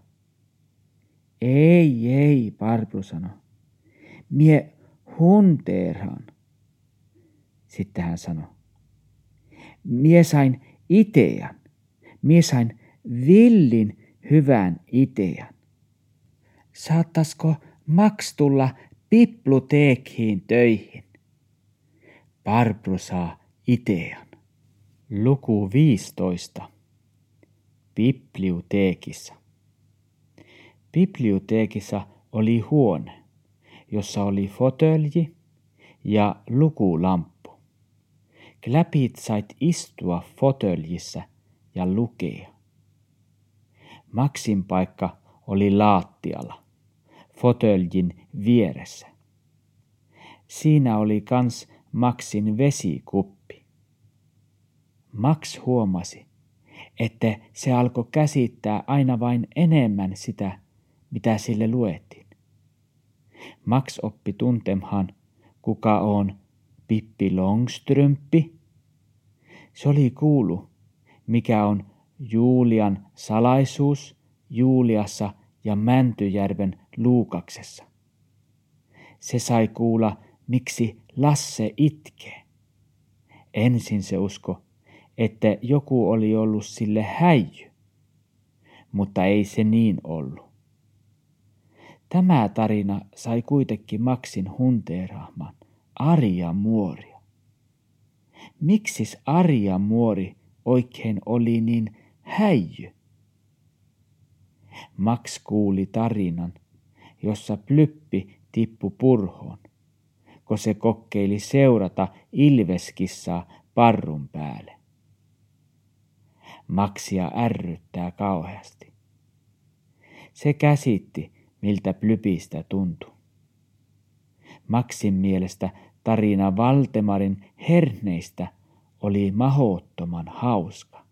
Ei, Barbru sanoi. Mie hunteeraan. Sitten hän sanoi. Mie sain idean. Mie sain villin hyvän idean. Saattaisiko Max tulla biblioteekkiin töihin? Barbru saa idean. Luku 15. Biblioteekissa. Biblioteekissa oli huone, jossa oli fotölji ja lukulamppu. Kläpit sait istua fotöljissä ja lukea. Maxin paikka oli laattialla, fotöljin vieressä. Siinä oli kans Maxin vesikuppi. Max huomasi, että se alkoi käsittää aina vain enemmän sitä, mitä sille luettiin. Max oppi tuntemaan, kuka on Pippi Longströmpi. Se oli kuullut, mikä on Julian salaisuus Juliassa ja Mäntyjärven Luukaksessa. Se sai kuulla, miksi Lasse itkee. Ensin se usko, että joku oli ollut sille häijy, mutta ei se niin ollut. Tämä tarina sai kuitenkin Maxin hunteeraamaan Arja Muoria. Miksis Arja Muori oikein oli niin häijy? Max kuuli tarinan, jossa Plyppi tippui purhoon, kun se kokeili seurata ilveskissaa parrun päälle. Maxia ärryttää kauheasti. Se käsitti, miltä Plypistä tuntui. Maxin mielestä tarina Valtemarin herneistä oli mahdottoman hauska.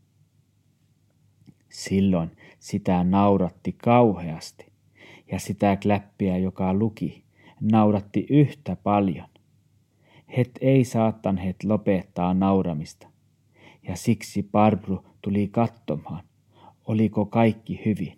Silloin sitä nauratti kauheasti, ja sitä kläppiä, joka luki, nauratti yhtä paljon. Het ei saattaneet lopettaa nauramista, ja siksi Barbru tuli katsomaan, oliko kaikki hyvin.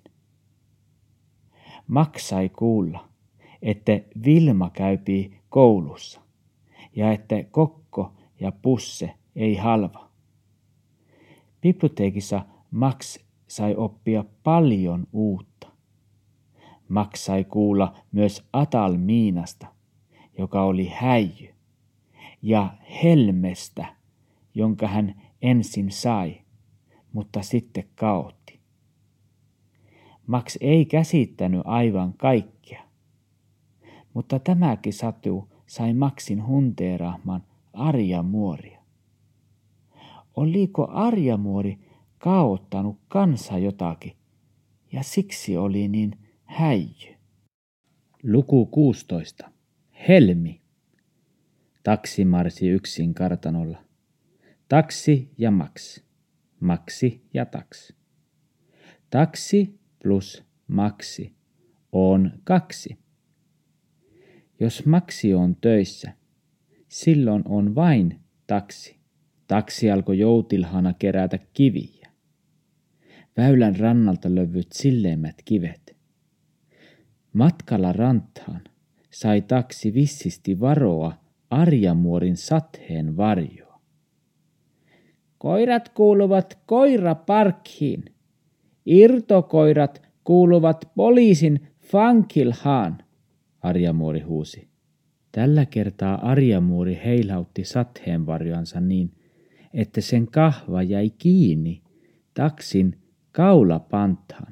Max sai kuulla, että Vilma käypii koulussa, ja että Kokko ja Pusse ei halva. Biblioteekissa Max sai oppia paljon uutta. Max sai kuulla myös Atalmiinasta, joka oli häijy, ja Helmestä, jonka hän ensin sai, mutta sitten kaotti. Max ei käsittänyt aivan kaikkea, mutta tämäkin satu sai Maxin hunteeraamaan Arja Muoria. Oliko Arja Muori kaottanut kanssa jotakin, ja siksi oli niin häijy? Luku 16. Helmi. Taksi marsi yksin kartanolla. Taksi ja Max. Maxi ja taksi. Taksi plus Maxi on 2. Jos Maxi on töissä, silloin on vain taksi. Taksi alkoi joutilhana kerätä kiviä. Väylän rannalta löytyivät silleemmät kivet. Matkalla rantaan sai taksi vissisti varoa Arjamuorin satheen varjoa. Koirat kuuluvat koiraparkkiin. Irtokoirat kuuluvat poliisin vankilhaan, Arjamuori huusi. Tällä kertaa Arjamuori heilautti satheenvarjoansa niin, että sen kahva jäi kiinni taksin kaulapantaan.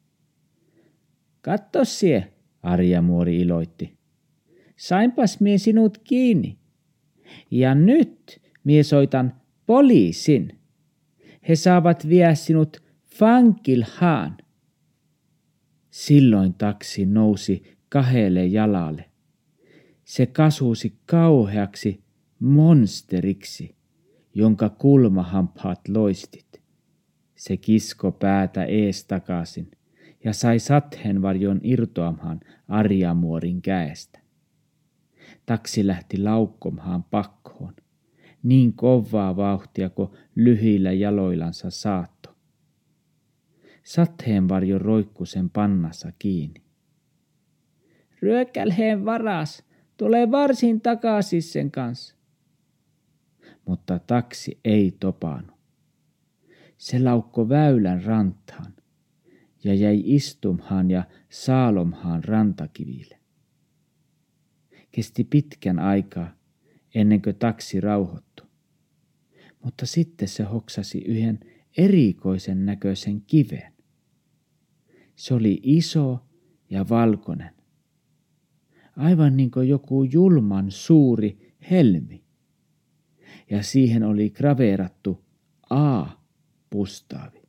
Katso sie, Arjamuori iloitti. Sainpas mie sinut kiinni. Ja nyt mie soitan poliisin. He saavat vie sinut vankilhaan. Silloin taksi nousi 2 jalalle. Se kasusi kauheaksi monsteriksi, jonka kulmahampaat loistit. Se kisko päätä ees takaisin ja sai satheenvarjon irtoamaan Arjamuorin käestä. Taksi lähti laukkomaan pakkoon, niin kovaa vauhtia kuin lyhyillä jaloillansa saatto. Satheenvarjo roikkui sen pannassa kiinni. Ryökälheen varas, tule varsin takaisin sen kanssa. Mutta taksi ei topannut. Se laukko väylän rantaan ja jäi istumaan ja saalomhaan rantakiville. Kesti pitkän aikaa ennen kuin taksi rauhoittui, mutta sitten se hoksasi yhden erikoisen näköisen kiven. Se oli iso ja valkoinen, aivan niin kuin joku julman suuri helmi, ja siihen oli graveerattu A-pustaavi.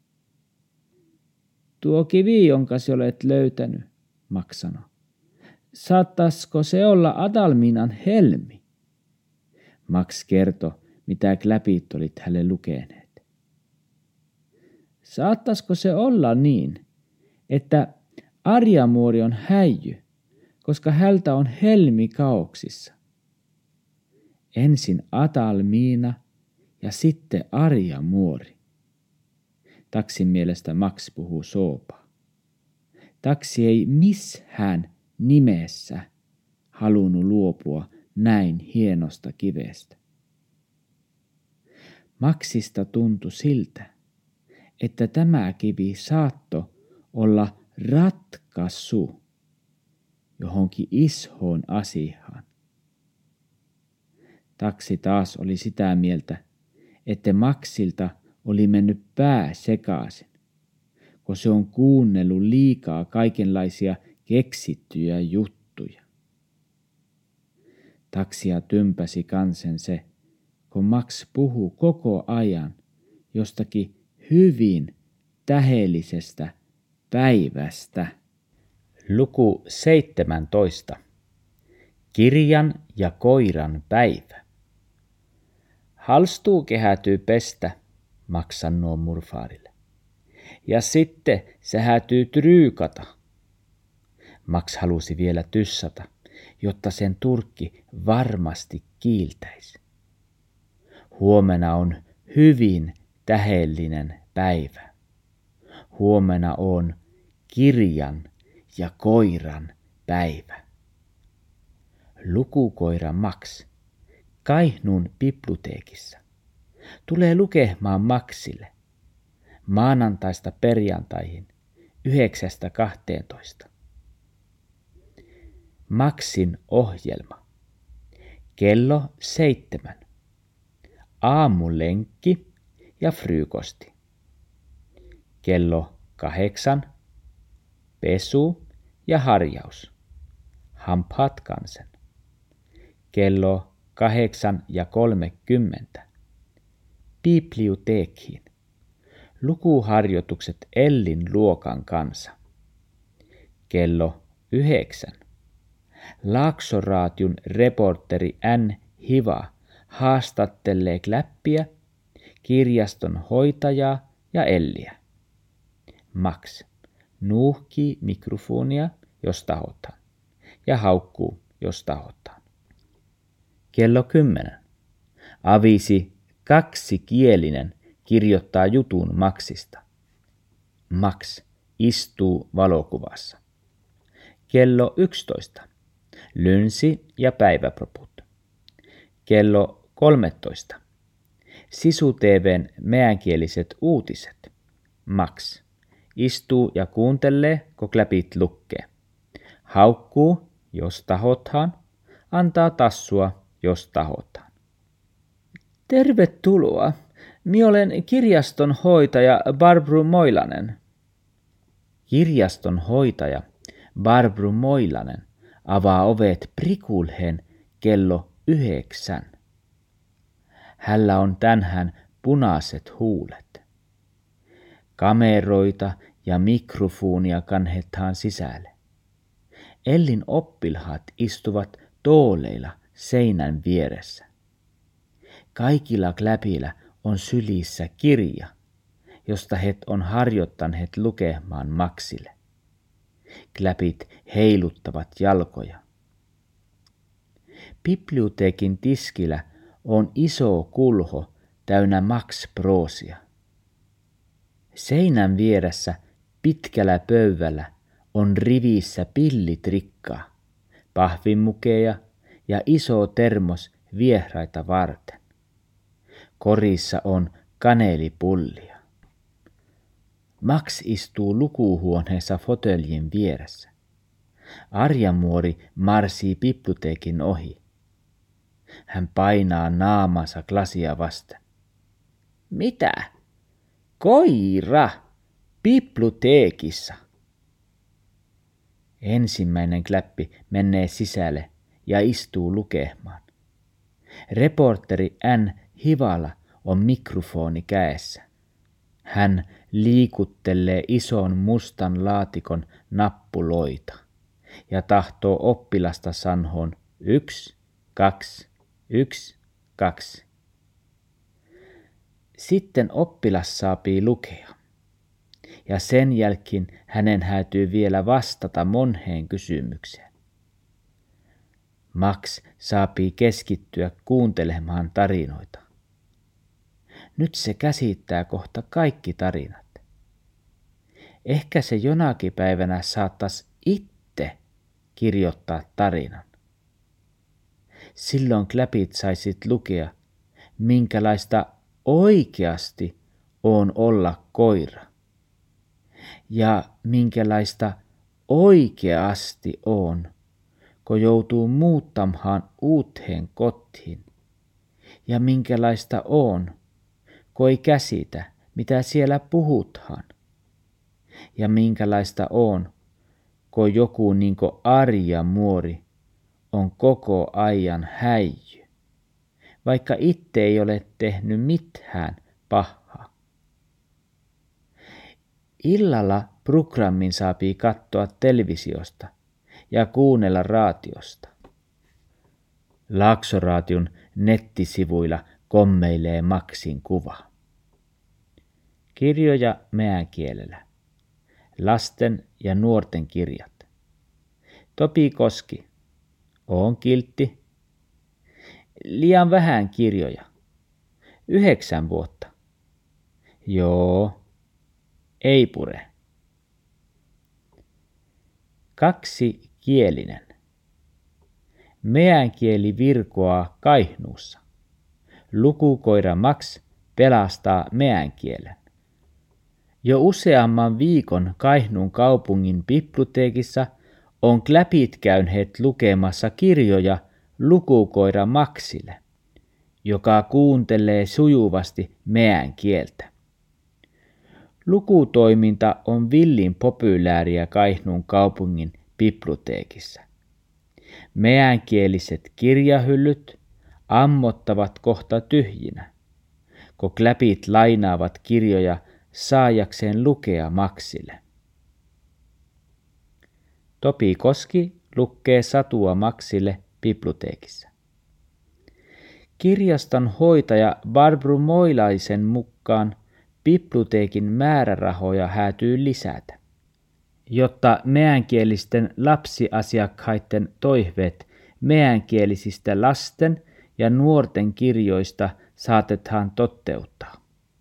Tuo kivi, jonka se olet löytänyt, Max sanoi. Saattaisiko se olla Atalmiinan helmi? Max kertoi, mitä kläpit olit hänelle lukeneet. Saattaisiko se olla niin, että Arjamuori on häijy, koska häntä on helmi kaauksissa? Ensin Atalmiina ja sitten Arjamuori. Taksin mielestä Max puhuu soopaa. Taksi ei missään nimessä halunnut luopua näin hienosta kivestä. Maxista tuntui siltä, että tämä kivi saattoi olla ratkaisu johonkin isoon asiaan. Taksi taas oli sitä mieltä, että Maxilta oli mennyt pää sekaisin, kun se on kuunnellut liikaa kaikenlaisia keksittyjä juttuja. Taksia tympäsi kansen se, kun Max puhuu koko ajan jostakin hyvin tähellisestä päivästä. Luku 17. Kirjan ja koiran päivä. Halstuu kehätyy pestä, Max sanoo murfaarille. Ja sitten se häätyy tryykata. Max halusi vielä tyssata, jotta sen turkki varmasti kiiltäisi. Huomenna on hyvin tähellinen päivä. Huomenna on kirjan ja koiran päivä. Lukukoira Max Kainuun biblioteekissa tulee lukemaan Maxille maanantaista perjantaihin 9:12. Maxin ohjelma. Kello 7. Aamulenkki ja frukosti. Kello 8. Pesu ja harjaus. Hampaat kansen. Kello 8:30. Biblioteekkiin. Lukuharjoitukset Ellin luokan kanssa. Kello 9. Laaksoraatiun reporteri N. Hiva haastattelee Kläppiä, kirjaston hoitajaa ja Elliä. Max nuuhkii mikrofonia, jos tahotaan, ja haukkuu, jos tahotaan. Kello 10. Avisi kaksikielinen kirjoittaa jutun Maxista. Max istuu valokuvassa. Kello 11. Lynsi ja päiväproput. Kello 13. Sisu-TV:n meänkieliset uutiset. Max istuu ja kuuntelee, kun Kläpit lukkee. Haukkuu, jos tahothan. Antaa tassua, jos tahotaan. Tervetuloa. Minä olen kirjaston hoitaja Barbro Moilanen. Kirjaston hoitaja Barbro Moilanen avaa ovet prikulheen kello 9. Hänellä on tänään punaiset huulet. Kameroita ja mikrofonia kannetaan sisälle. Ellin oppilhaat istuvat tooleilla seinän vieressä. Kaikilla Kläpillä on sylissä kirja, josta he on harjoittaneet lukemaan Maxille. Kläpit heiluttavat jalkoja. Biblioteekin tiskillä on iso kulho täynnä Max-proosia. Seinän vieressä pitkällä pöydällä on rivissä pillitrikkaa, pahvimukeja ja iso termos vieraita varten. Korissa on kaneelipullia. Max istuu lukuhuoneessa foteljin vieressä. Arjamuori marsii biblioteekin ohi. Hän painaa naamansa lasia vasten. Mitä? Koira! Biblioteekissa! Ensimmäinen Kläppi menee sisälle ja istuu lukemaan. Reporteri N. Hivala on mikrofoni kädessä. Hän liikuttelee ison mustan laatikon nappuloita ja tahtoo oppilasta sanhoon 1, 2, 1, 2. Sitten oppilas saapii lukea. Ja sen jälkeen hänen häätyy vielä vastata moneen kysymykseen. Max saapii keskittyä kuuntelemaan tarinoita. Nyt se käsittää kohta kaikki tarinat. Ehkä se jonakin päivänä saattaisi itse kirjoittaa tarinan. Silloin kläpit saisit lukea, minkälaista oikeasti on olla koira. Ja minkälaista oikeasti on, kun joutuu muuttamaan uuteen kotiin. Ja minkälaista on, kun ei käsitä, mitä siellä puhutaan. Ja minkälaista on, kun joku niinku Arja muori on koko ajan häijy, vaikka itse ei ole tehnyt mitään pahaa. Illalla programmin saapii katsoa televisiosta ja kuunnella raatiosta. Laaksoraation nettisivuilla kommeilee Maxin kuva. Kirjoja meän kielellä. Lasten ja nuorten kirjat. Topi Koski. Oon kiltti. Liian vähän kirjoja. 9 vuotta. Joo. Ei pure. 2-kielinen. Meän kieli virkoaa Kainuussa. Lukukoira Max pelastaa meän kielen. Jo useamman viikon Kainuun kaupungin biblioteekissa on kläpit käyneet lukemassa kirjoja lukukoira Maxille, joka kuuntelee sujuvasti meän kieltä. Lukutoiminta on villin populääriä Kainuun kaupungin biblioteekissa. Meänkieliset kirjahyllyt ammottavat kohta tyhjinä, kun kläpit lainaavat kirjoja saajakseen lukea Maxille. Topi Koski lukee satua Maxille biblioteekissa. Kirjaston hoitaja Barbro Moilaisen mukaan biblioteekin määrärahoja häätyy lisätä, jotta meänkielisten lapsiasiakkaiden toiveet meänkielisistä lasten ja nuorten kirjoista saatetaan toteuttaa.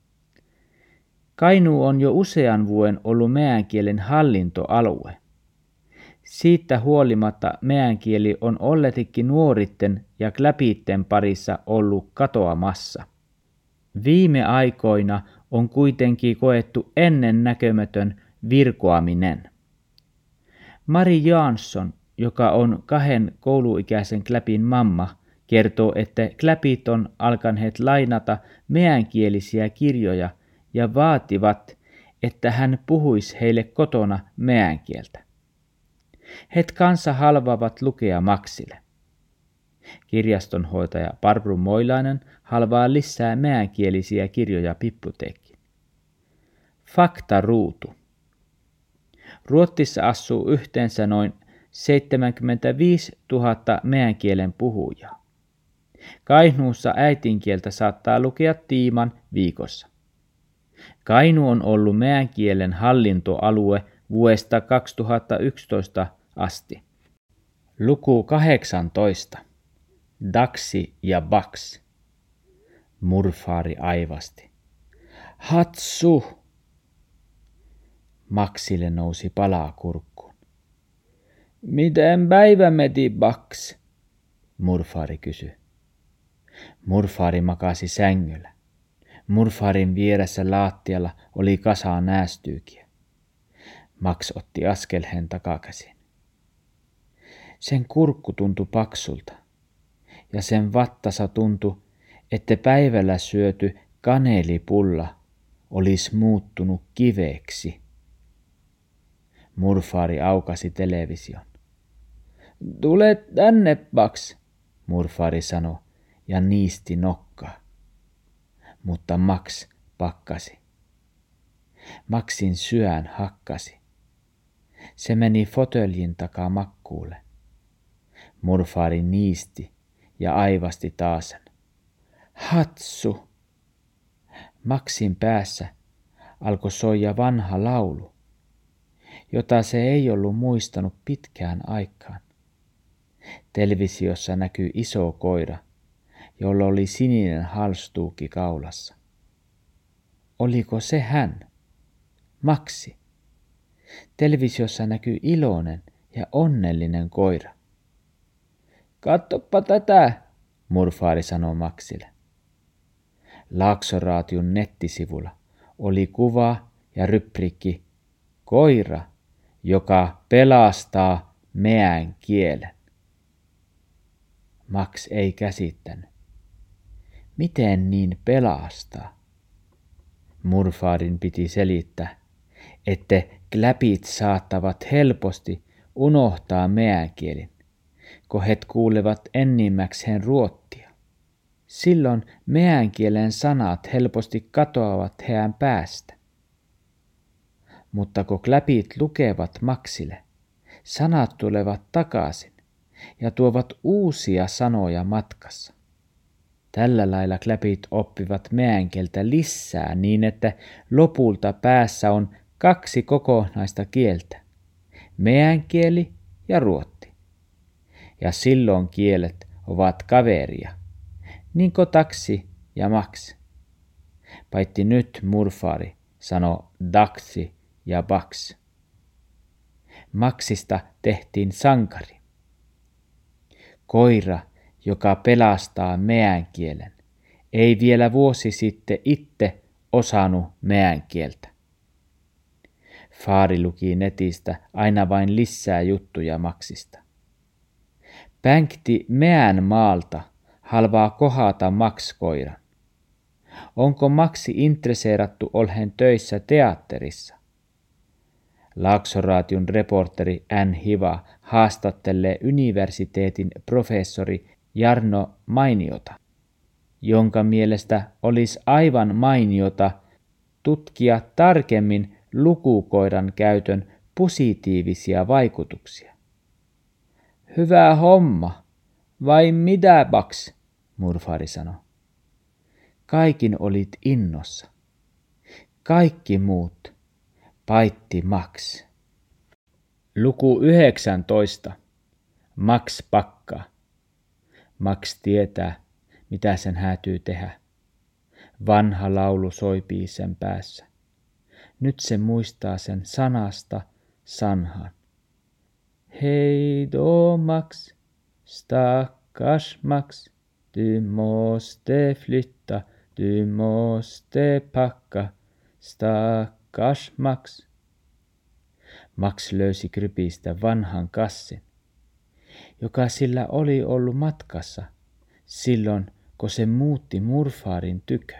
Kainuu on jo usean vuoden ollut meänkielen hallintoalue. Siitä huolimatta meänkieli on olletikin nuoritten ja kläpitten parissa ollut katoamassa. Viime aikoina on kuitenkin koettu ennennäkemätön virkoaminen. Mari Jansson, joka on 2 kouluikäisen kläpin mamma, kertoo, että kläpit on alkaneet lainata meänkielisiä kirjoja ja vaativat, että hän puhuisi heille kotona meänkieltä. He kanssa halvaavat lukea Maxille. Kirjastonhoitaja Barbro Moilainen halvaa lisää meänkielisiä kirjoja biblioteekkiin. Faktaruutu. Ruotsissa asuu yhteensä noin 75 000 meänkielen puhujaa. Kainuussa äidinkieltä saattaa lukea tiiman viikossa. Kainuu on ollut meänkielen hallintoalue vuodesta 2011 asti. Luku 18. Daksi ja Baks. Murfaari aivasti. Hatsu! Maxille nousi palaa kurkkuun. Miten päivä meti, Baks? Murfaari kysyi. Murfaari makasi sängyllä. Murfaarin vieressä laattialla oli kasa näästyykiä. Max otti askelhen takakäsin. Sen kurkku tuntui paksulta, ja sen vattasa tuntui, että päivällä syöty kanelipulla olisi muuttunut kiveksi. Murfaari aukasi television. Tule tänne, Max, Murfaari sanoi ja niisti nokkaa. Mutta Max pakkasi. Maxin syön hakkasi. Se meni foteljin takaa makkuulle. Murfaari niisti ja aivasti taasen. Hatsu! Maxin päässä alkoi soija vanha laulu, jota se ei ollut muistanut pitkään aikaan. Televisiossa näkyi iso koira, jolla oli sininen halstuukki kaulassa. Oliko se hän? Maxi. Televisiossa näkyi iloinen ja onnellinen koira. Katsoppa tätä, murfaari sanoi Maxille. Laaksoraation nettisivulla oli kuva ja ryprikki koira, joka pelastaa meän kielen. Max ei käsittänyt. Miten niin pelastaa? Murfaarin piti selittää, että kläpit saattavat helposti unohtaa meänkielin, kun he kuulevat enimmäkseen ruottia. Silloin meänkielen sanat helposti katoavat heidän päästä. Mutta kun kläpit lukevat Maxille, sanat tulevat takaisin ja tuovat uusia sanoja matkassa. Tällä lailla kläpit oppivat meänkieltä lisää niin, että lopulta päässä on 2 kokonaista kieltä, meänkieli ja ruotti. Ja silloin kielet ovat kaveria, niin kuin taksi ja Max. Paitsi nyt murfaari sanoi daksi ja baks. Maxista tehtiin sankari. Koira, joka pelastaa meänkielen, ei vielä vuosi sitten itse osannut meänkieltä. Faari luki netistä aina vain lisää juttuja Maxista. Pänkti meän maalta halvaa kohata Max-koiran. Onko Maxi intresseerattu olhen töissä teatterissa? Laaksoraation reporteri N. Hiva haastattelee universiteetin professori Jarno Mainiota, jonka mielestä olisi aivan mainiota tutkia tarkemmin lukukoiran käytön positiivisia vaikutuksia. Hyvä homma, vai mitä Max? Murfaari sanoi. Kaikin olit innossa. Kaikki muut, paitsi Max. Luku 19. Max pakkaa. Max tietää, mitä sen häätyy tehdä. Vanha laulu soipii sen päässä. Nyt se muistaa sen sanasta sanhaan. Hei då Max, stackars Max, du måste flytta, du måste packa, stackars Max. Max löysi krypistä vanhan kassin, joka sillä oli ollut matkassa silloin, kun se muutti murfaarin tykö.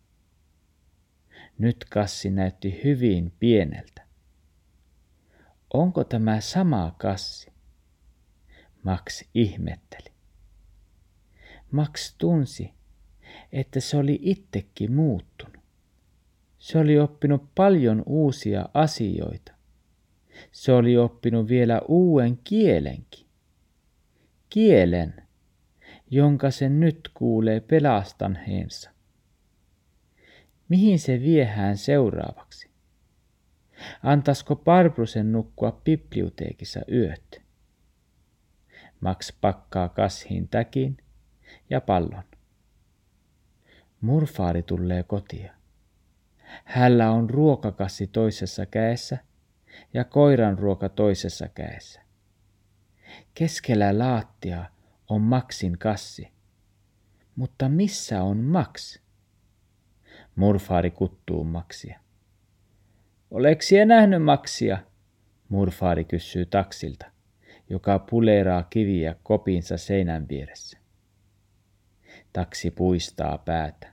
Nyt kassi näytti hyvin pieneltä. Onko tämä sama kassi? Max ihmetteli. Max tunsi, että se oli itsekin muuttunut. Se oli oppinut paljon uusia asioita. Se oli oppinut vielä uuden kielenkin. Kielen, jonka se nyt kuulee pelastaneensa. Mihin se vie hän seuraavaksi? Antaisiko Barbrusen nukkua biblioteekissa yöt? Max pakkaa kassiin täkin ja pallon. Murfaari tulee kotia. Hänellä on ruokakassi toisessa kädessä ja koiran ruoka toisessa kädessä. Keskellä laattia on Maxin kassi. Mutta missä on Max? Murfaari kuttuu Maxia. Oleks sinä nähnyt Maxia? Murfaari kysyy taksilta, joka puleraa kiviä kopinsa seinän vieressä. Taksi puistaa päätä.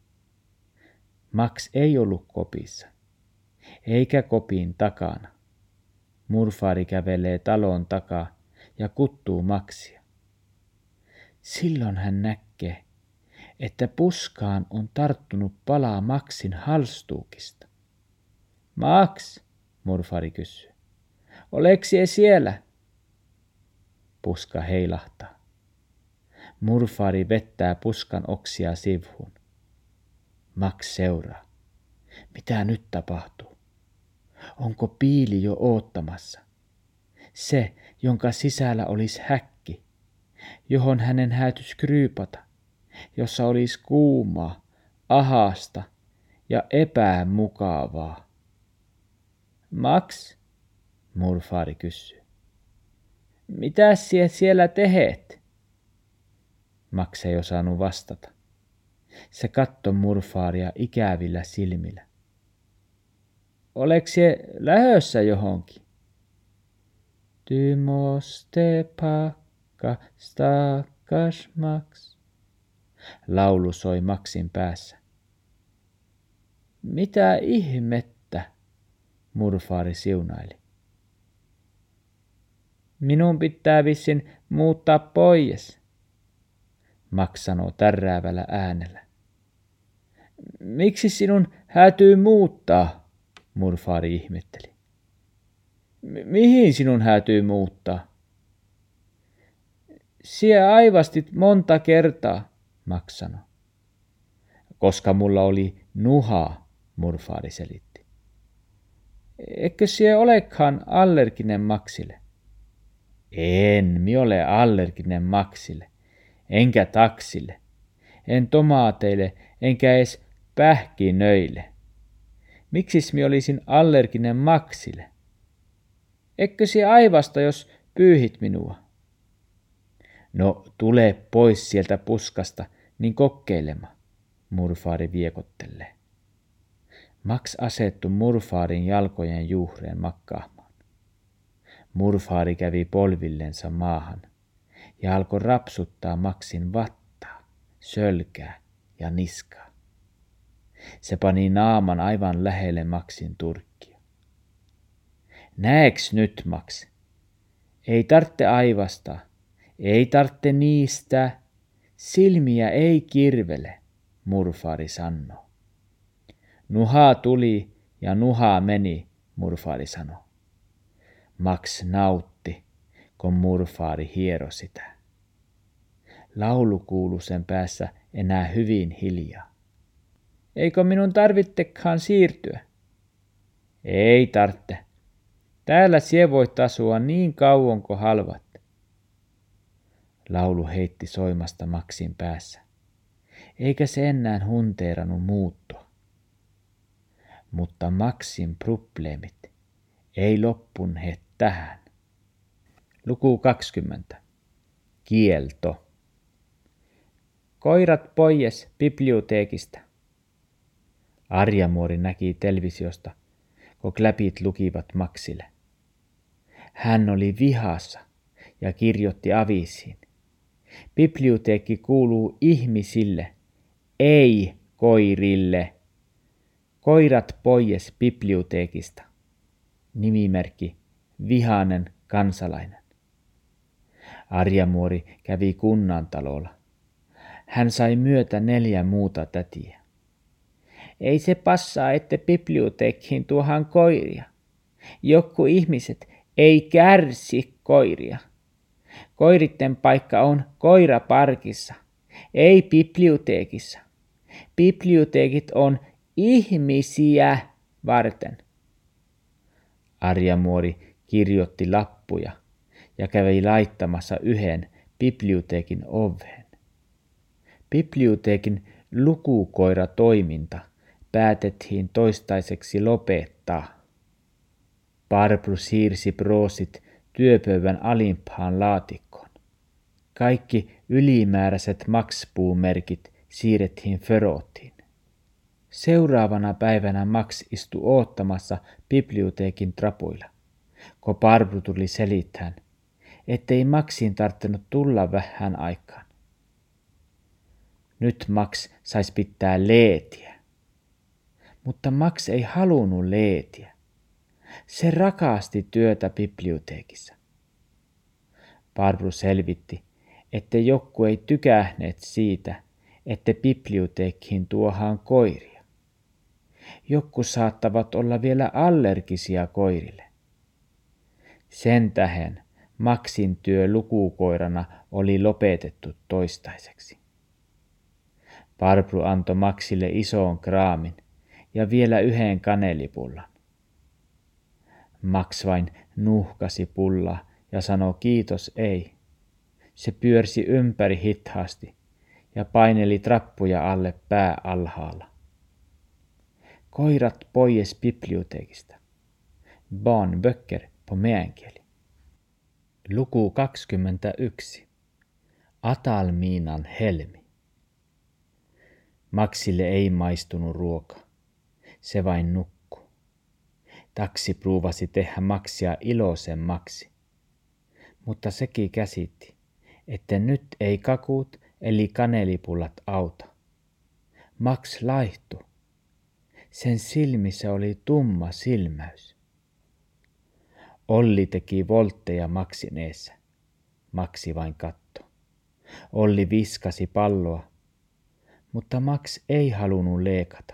Max ei ollut kopissa, eikä kopin takana. Murfaari kävelee talon takaa ja kuttuu Maxia. Silloin hän näkee, että puskaan on tarttunut palaa Maxin halstuukista. Max, murfaari kysyy. Oleks sinä siellä? Puska heilahtaa. Murfaari vettää puskan oksia sivuun. Max seuraa. Mitä nyt tapahtuu? Onko piili jo oottamassa? Se, jonka sisällä olisi häkki, johon hänen häätys kryypata, jossa olisi kuumaa, ahasta ja epämukavaa. Max, murfaari kysyy. Mitä sinä siellä tehet? Max ei osannut vastata. Se katsoi murfaaria ikävillä silmillä. Oleks se lähössä johonkin? Du måste packa, stackars Max. Laulu soi Maxin päässä. Mitä ihmettä, murfaari siunaili. Minun pitää vissin muuttaa pois, Max sanoi tärräävällä äänellä. Miksi sinun häätyy muuttaa, murfaari ihmetteli. Mihin sinun häätyy muuttaa? Sie aivastit monta kertaa, Max sanoi. Koska mulla oli nuha, murfaari selitti. Eikö sie olekaan allerginen Maxille? En ole allerginen Maxille, enkä taksille, en tomaateille, enkä edes pähkinöille. Miksis mi olisin allerginen Maxille? Eikö sie aivasta, jos pyyhit minua? No, tule pois sieltä puskasta, niin kokkeilemaan, murfaari viekottelee. Max asettui murfaarin jalkojen juureen makkaamaan. Murfaari kävi polvillensa maahan ja alkoi rapsuttaa Maxin vattaa, sölkää ja niskaa. Se pani naaman aivan lähelle Maxin turkkia. Näeks nyt, Max? Ei tarvitse aivastaa, ei tarvitse niistä, silmiä ei kirvele, murfaari sanoo. Nuhaa tuli ja nuhaa meni, murfaari sanoi. Max nautti, kun murfaari hiero sitä. Laulu kuului sen päässä enää hyvin hiljaa. Eikö minun tarvittekaan siirtyä? Ei tarvitse. Täällä sie voit asua niin kauan kuin halvat. Laulu heitti soimasta Maxin päässä, eikä se enää hunteerannut muuttua. Mutta Maxin probleemit ei loppuneet tähän. Luku 20. Kielto. Koirat pois biblioteekista. Arjamuori näki televisiosta, kun kläpit lukivat Maxille. Hän oli vihassa ja kirjoitti aviisiin. Biblioteekki kuuluu ihmisille, ei koirille. Koirat pois biblioteekista. Nimimerkki vihainen kansalainen. Arjamuori kävi kunnantalolla. Hän sai myötä 4 muuta tätiä. Ei se passaa, että biblioteekkiin tuohan koiria. Joku ihmiset ei kärsi koiria. Koiritten paikka on koiraparkissa, ei biblioteekissa. Biblioteekit on ihmisiä varten. Arjamuori kirjoitti lappuja ja kävi laittamassa yhden biblioteekin oveen. Biblioteekin lukukoiratoiminta päätettiin toistaiseksi lopettaa. Barbro siirsi broosit työpöydän alimpaan laatikkoon. Kaikki ylimääräiset Max-puumerkit siirrettiin förråttiin. Seuraavana päivänä Max istui oottamassa biblioteekin trapuilla, kun Barbro tuli selittämään, ettei Maxin tarttunut tulla vähän aikaan. Nyt Max saisi pitää leetiä. Mutta Max ei halunnut leetiä. Se rakasti työtä biblioteekissa. Barbro selvitti, että joku ei tykähneet siitä, että biblioteekkiin tuohaan koiria. Joku saattavat olla vielä allergisia koirille. Sen tähden Maxin työ lukukoirana oli lopetettu toistaiseksi. Barbro antoi Maxille ison kraamin ja vielä yhden kanelipullan. Max vain nuhkasi pullaa ja sanoi kiitos ei. Se pyörsi ympäri hitaasti ja paineli trappuja alle pää alhaalla. Koirat pois biblioteekista. Barnböcker på meänkieli. Luku 21. Atalmiinan helmi. Maksille ei maistunut ruoka. Se vain nukkui. Taksi pruuvasi tehdä Maksia iloisemmaksi. Mutta sekin käsitti, että nyt ei kakut eli kanelipullat auta. Max laihtui. Sen silmissä oli tumma silmäys. Olli teki voltteja Maxin eessä. Maxi vain kattoi. Olli viskasi palloa, mutta Max ei halunnut leekata.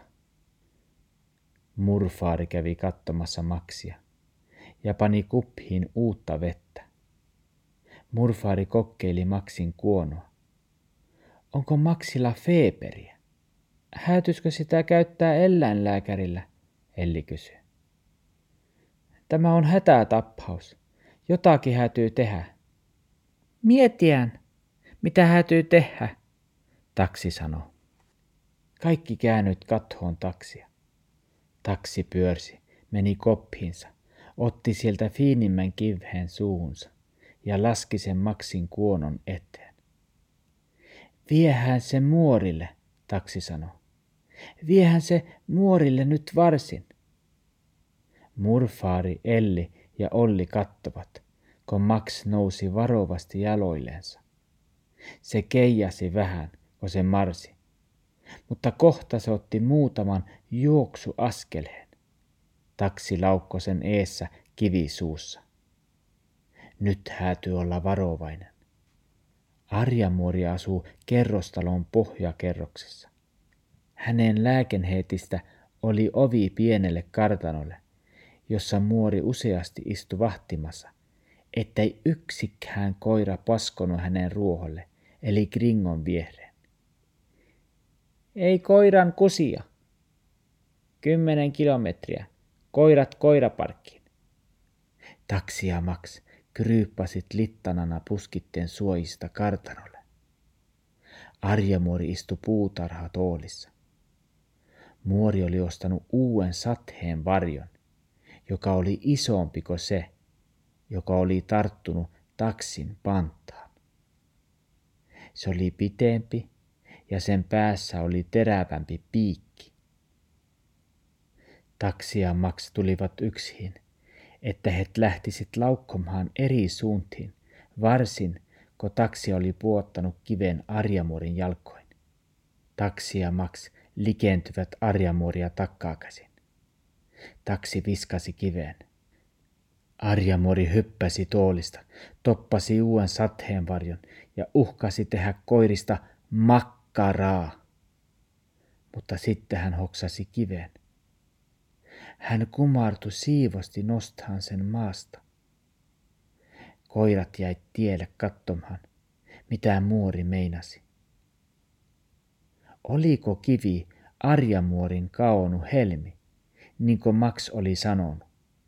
Murfaari kävi katsomassa Maxia ja pani kuppiin uutta vettä. Murfaari kokkeili Maxin kuonoa. Onko Maxilla feeperiä? Häätyisikö sitä käyttää eläinlääkärillä? Elli kysyi. Tämä on hätätappaus. Jotakin häätyy tehdä. Mietiään, mitä häätyy tehdä, taksi sanoi. Kaikki käännyt kathoon taksia. Taksi pyörsi, meni koppiinsa, otti sieltä fiinimmän kiveen suuhunsa ja laski sen Maxin kuonon eteen. Viehän se muorille, taksi sanoi. Viehän se muorille nyt varsin. Murfaari, Elli ja Olli kattovat, kun Max nousi varovasti jaloillensa. Se keijasi vähän, kun se marsi, mutta kohta se otti muutaman juoksuaskeleen. Taksi laukkoi sen eessä kivisuussa. Nyt häätyy olla varovainen. Arjamuori asuu kerrostalon pohjakerroksessa. Hänen lääkenheitistä oli ovi pienelle kartanolle, jossa muori useasti istui vahtimassa, ettei yksikään koira paskonut hänen ruoholle, eli Gringon viereen. Ei koiran kusia. 10 kilometriä. Koirat koiraparkkiin. Taksi ja Max kryyppasit littanana puskitten suojista kartanolle. Arjamuori istui puutarhatoolissa. Muori oli ostanut uuden satheen varjon, joka oli isompi kuin se, joka oli tarttunut taksin pantaan. Se oli pitempi ja sen päässä oli terävämpi piikki. Taksi ja Max tulivat yksin, että he lähtisit laukkomaan eri suuntiin, varsin kun taksi oli puottanut kiven Arjamuorin jalkoin. Taksi ja Max likentyvät Arjamuoria takaakäsin. Taksi viskasi kiveen. Arjamuori hyppäsi toolista, toppasi uuden satheenvarjon ja uhkasi tehdä koirista makkaraa. Mutta sitten hän hoksasi kiveen. Hän kumartui siivosti nostahan sen maasta. Koirat jäi tielle katsomaan, mitä muori meinasi. Oliko kivi Arjamuorin kaonu helmi, niin kuin Max oli sanonut?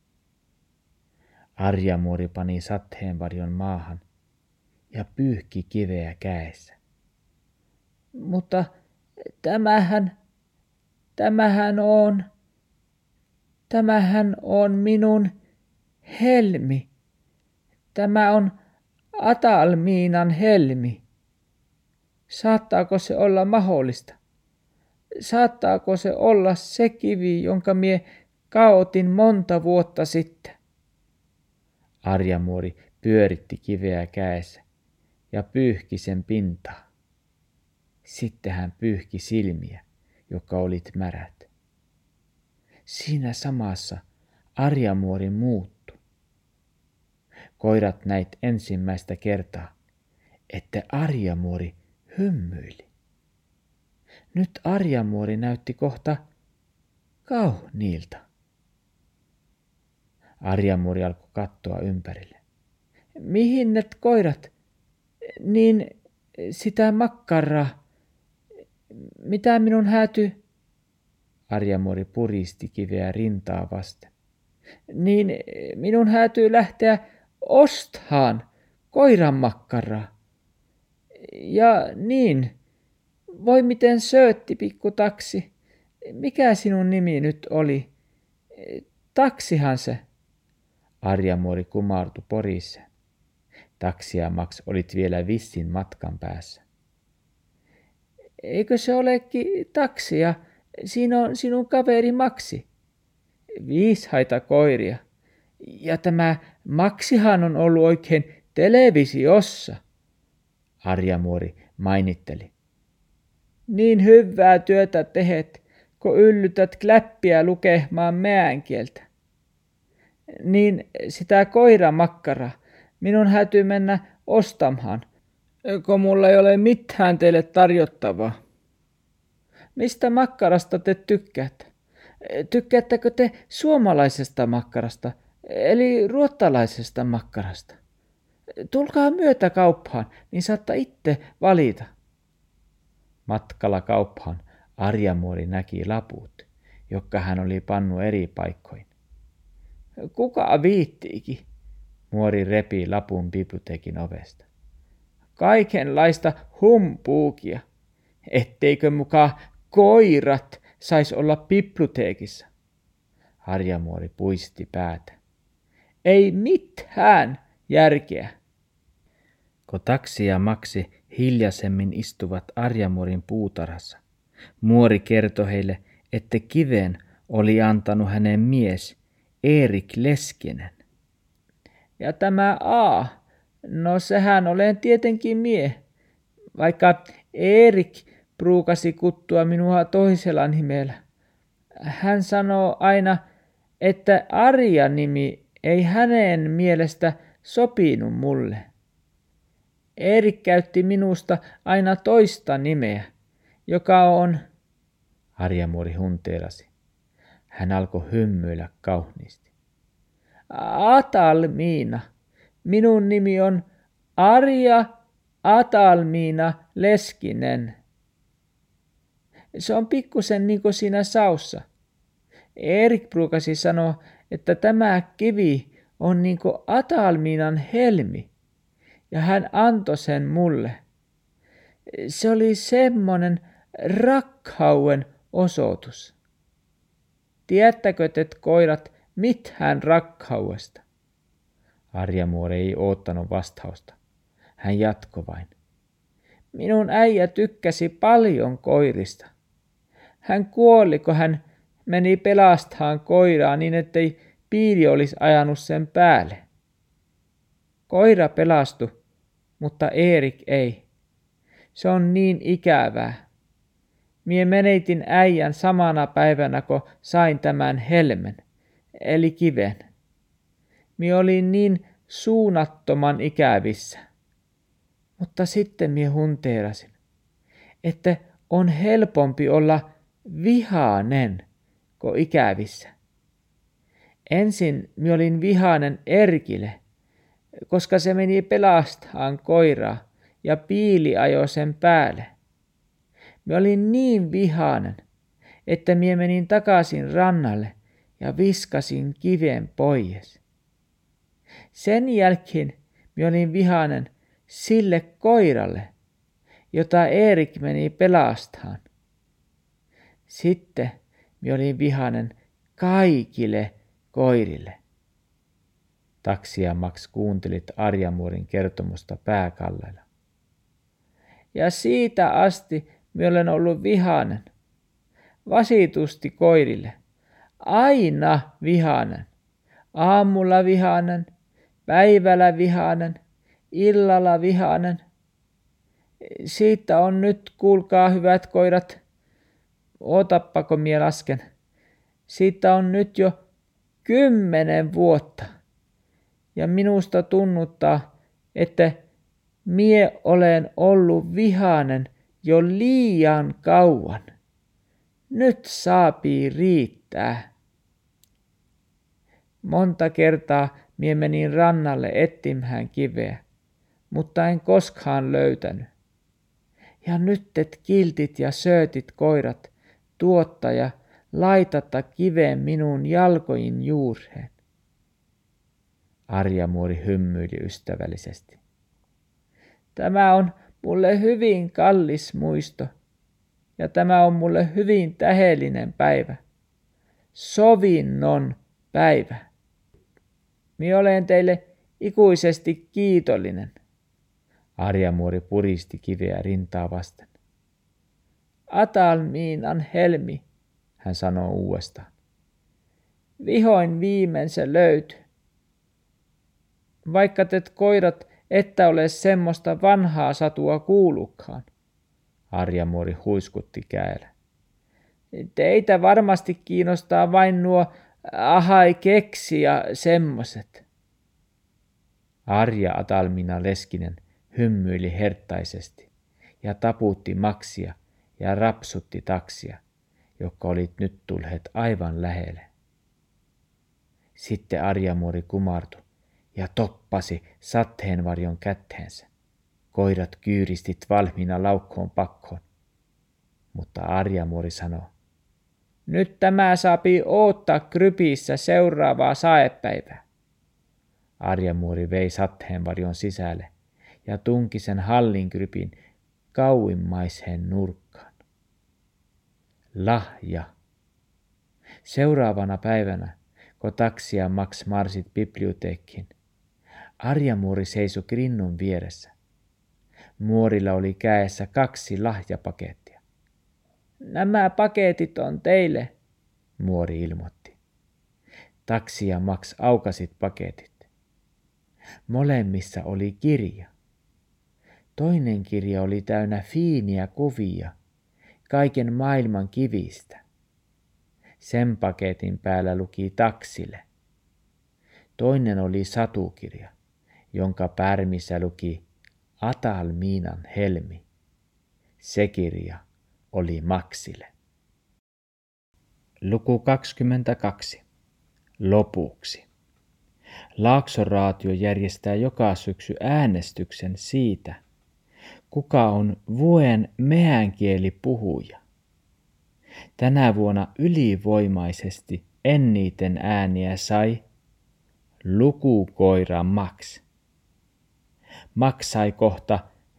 Arjamuori pani satheenvarjon maahan ja pyyhki kiveä käessä. Mutta tämähän on minun helmi. Tämä on Atalmiinan helmi. Saattaako se olla mahdollista? Saattaako se olla se kivi, jonka mie kaotin monta vuotta sitten? Arjamuori pyöritti kiveä käessä ja pyyhki sen pintaa. Sitten hän pyyhki silmiä, jotka olit märät. Siinä samassa Arjamuori muuttui. Koirat näit ensimmäistä kertaa, että Arjamuori hymyili. Nyt Arjamuori näytti kohta kauniilta. Arjamuori alkoi katsoa ympärille. Mihin ne koirat? Niin sitä makkaraa. Mitä minun häätyy? Arjamuori puristi kiveä rintaa vasten. Niin minun häätyy lähteä ostamaan koiran makkaraa. Ja niin, voi miten söötti pikku taksi. Mikä sinun nimi nyt oli? Taksihan se. Arjamuori kumartui poriseen. Taksi ja Max olit vielä vissin matkan päässä. Eikö se olekin Taksi ja siinä on sinun kaveri Maxi? Viishaita koiria. Ja tämä Maxihan on ollut oikein televisiossa, Arjamuori mainitteli. Niin hyvää työtä tehet, kun yllytät kläppiä lukemaan meän kieltä. Niin sitä koiramakkaraa minun hätyy mennä ostamaan, kun mulla ei ole mitään teille tarjottavaa. Mistä makkarasta te tykkäätte? Tykkäättekö te suomalaisesta makkarasta, eli ruottalaisesta makkarasta? Tulkaa myötä kauppaan, niin saatte itse valita. Matkalla kauppaan Arjamuori näki laput, jotka hän oli pannut eri paikkoihin. Kuka viittiikin? Muori repi lapun biblioteekin ovesta. Kaikenlaista humpuukia, etteikö mukaan koirat sais olla biblioteekissa. Arjamuori puisti päätä. Ei mitään järkeä. Kun Taksi ja Maxi hiljaisemmin istuvat Arjamuorin puutarhassa, muori kertoi heille, että kiven oli antanut hänen mies Erik Leskinen. Ja tämä A, no sehän olen tietenkin mie, vaikka Erik pruukasi kuttua minua toisella nimellä. Hän sanoo aina, että Arja-nimi ei hänen mielestä sopinut mulle. Erik käytti minusta aina toista nimeä, joka on... Arjamuori hunteerasi. Hän alkoi hymyillä kauniisti. Atalmiina. Minun nimi on Arja Atalmiina Leskinen. Se on pikkusen niin kuin siinä saussa. Erik pruukasi sanoa, että tämä kivi on niin kuin Atalmiinan helmi, ja hän antoi sen mulle. Se oli semmoinen rakkauden osoitus. Tiedättekö te koirat mitään rakkaudesta? Arjamuori ei oottanut vastausta. Hän jatkoi vain. Minun äijä tykkäsi paljon koirista. Hän kuoli, kun hän meni pelastamaan koiraa niin, ettei piiri olisi ajanut sen päälle. Koira pelastui, mutta Erik ei. Se on niin ikävää. Mie menetin äijän samana päivänä, kun sain tämän helmen, eli kiven. Mie olin niin suunnattoman ikävissä. Mutta sitten mie hunteerasin, että on helpompi olla vihainen kuin ikävissä. Ensin mie olin vihainen Erkille, koska se meni pelastamaan koiraa ja piili ajoi sen päälle. Mie olin niin vihainen, että mie menin takaisin rannalle ja viskasin kiven pois. Sen jälkeen mie olin vihainen sille koiralle, jota Erik meni pelastamaan. Sitten mie olin vihainen kaikille koirille. Taksi ja Max kuuntelit Arjamuorin kertomusta pääkalleilla. Ja siitä asti mie olen ollut vihainen. Vasitusti koirille. Aina vihainen. Aamulla vihainen, päivällä vihainen, illalla vihainen. Siitä on nyt, kuulkaa hyvät koirat, otappako mie lasken. Siitä on nyt jo 10 vuotta. Ja minusta tunnuttaa, että mie olen ollut vihainen jo liian kauan. Nyt saapii riittää. Monta kertaa mie menin rannalle etsimään kiveä, mutta en koskaan löytänyt. Ja nyt et kiltit ja söötit koirat, tuottaja, laitatta kiveen minun jalkojen juureen. Arjamuori hymyili ystävällisesti. Tämä on mulle hyvin kallis muisto, ja tämä on mulle hyvin tähdellinen päivä. Sovinnon päivä. Minä olen teille ikuisesti kiitollinen. Arjamuori puristi kiveä rintaa vasten. Atalmiinan helmi, hän sanoi uudestaan. Vihoin viimein se löytyi. Vaikka te koirat että ole semmoista vanhaa satua kuullutkaan, Arjamuori huiskutti käellä. Teitä varmasti kiinnostaa vain nuo ahai keksi ja semmoset. Arja Atalmiina Leskinen hymyili herttaisesti ja taputti Maksia ja rapsutti taksia, jotka olit nyt tulleet aivan lähelle. Sitten Arjamuori kumartui ja toppasi satteenvarjon kätteensä. Koirat kyyristit valmiina laukkoon pakkoon. Mutta Arjamuori sanoi, nyt tämä saapi oottaa krypissä seuraavaa saepäivää. Arjamuori vei satteenvarjon sisälle ja tunki sen hallinkrypin kauimmaiseen nurkkaan. Lahja. Seuraavana päivänä, kun taksi ja Max marsit biblioteekkiin, Arjamuori seisoi rinnun vieressä. Muorilla oli kädessä 2 lahjapakettia. Nämä paketit on teille, muori ilmoitti. Taksi ja Max aukasit paketit. Molemmissa oli kirja. Toinen kirja oli täynnä fiiniä kuvia kaiken maailman kivistä. Sen paketin päällä luki taksille. Toinen oli satukirja, jonka pärmissä luki Atalmiinan helmi. Se kirja oli Maxille. Luku 22. Lopuksi. Laaksoraatio järjestää joka syksy äänestyksen siitä, kuka on vuoden meänkielipuhuja. Tänä vuonna ylivoimaisesti eniten ääniä sai lukukoira Max. Max sai kohta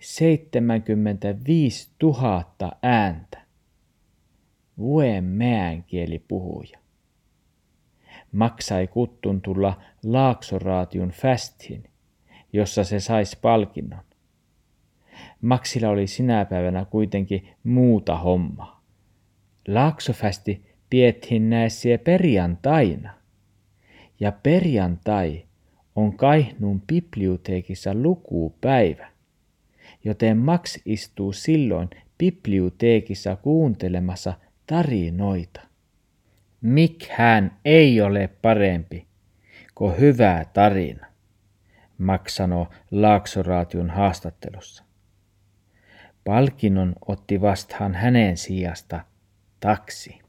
75 000 ääntä. Vuoden meänkielipuhuja. Max sai kuttun tulla Laaksoraation fästiin, jossa se saisi palkinnon. Maxilla oli sinä päivänä kuitenkin muuta hommaa. Laaksofästi piettiin näissä perjantaina. Ja perjantai on Kainuun biblioteekissa lukupäivä, joten Max istuu silloin biblioteekissa kuuntelemassa tarinoita. Mikään ei ole parempi kuin hyvä tarina, Max sanoi Laaksoraation haastattelussa. Palkinnon otti vastaan hänen sijasta taksi.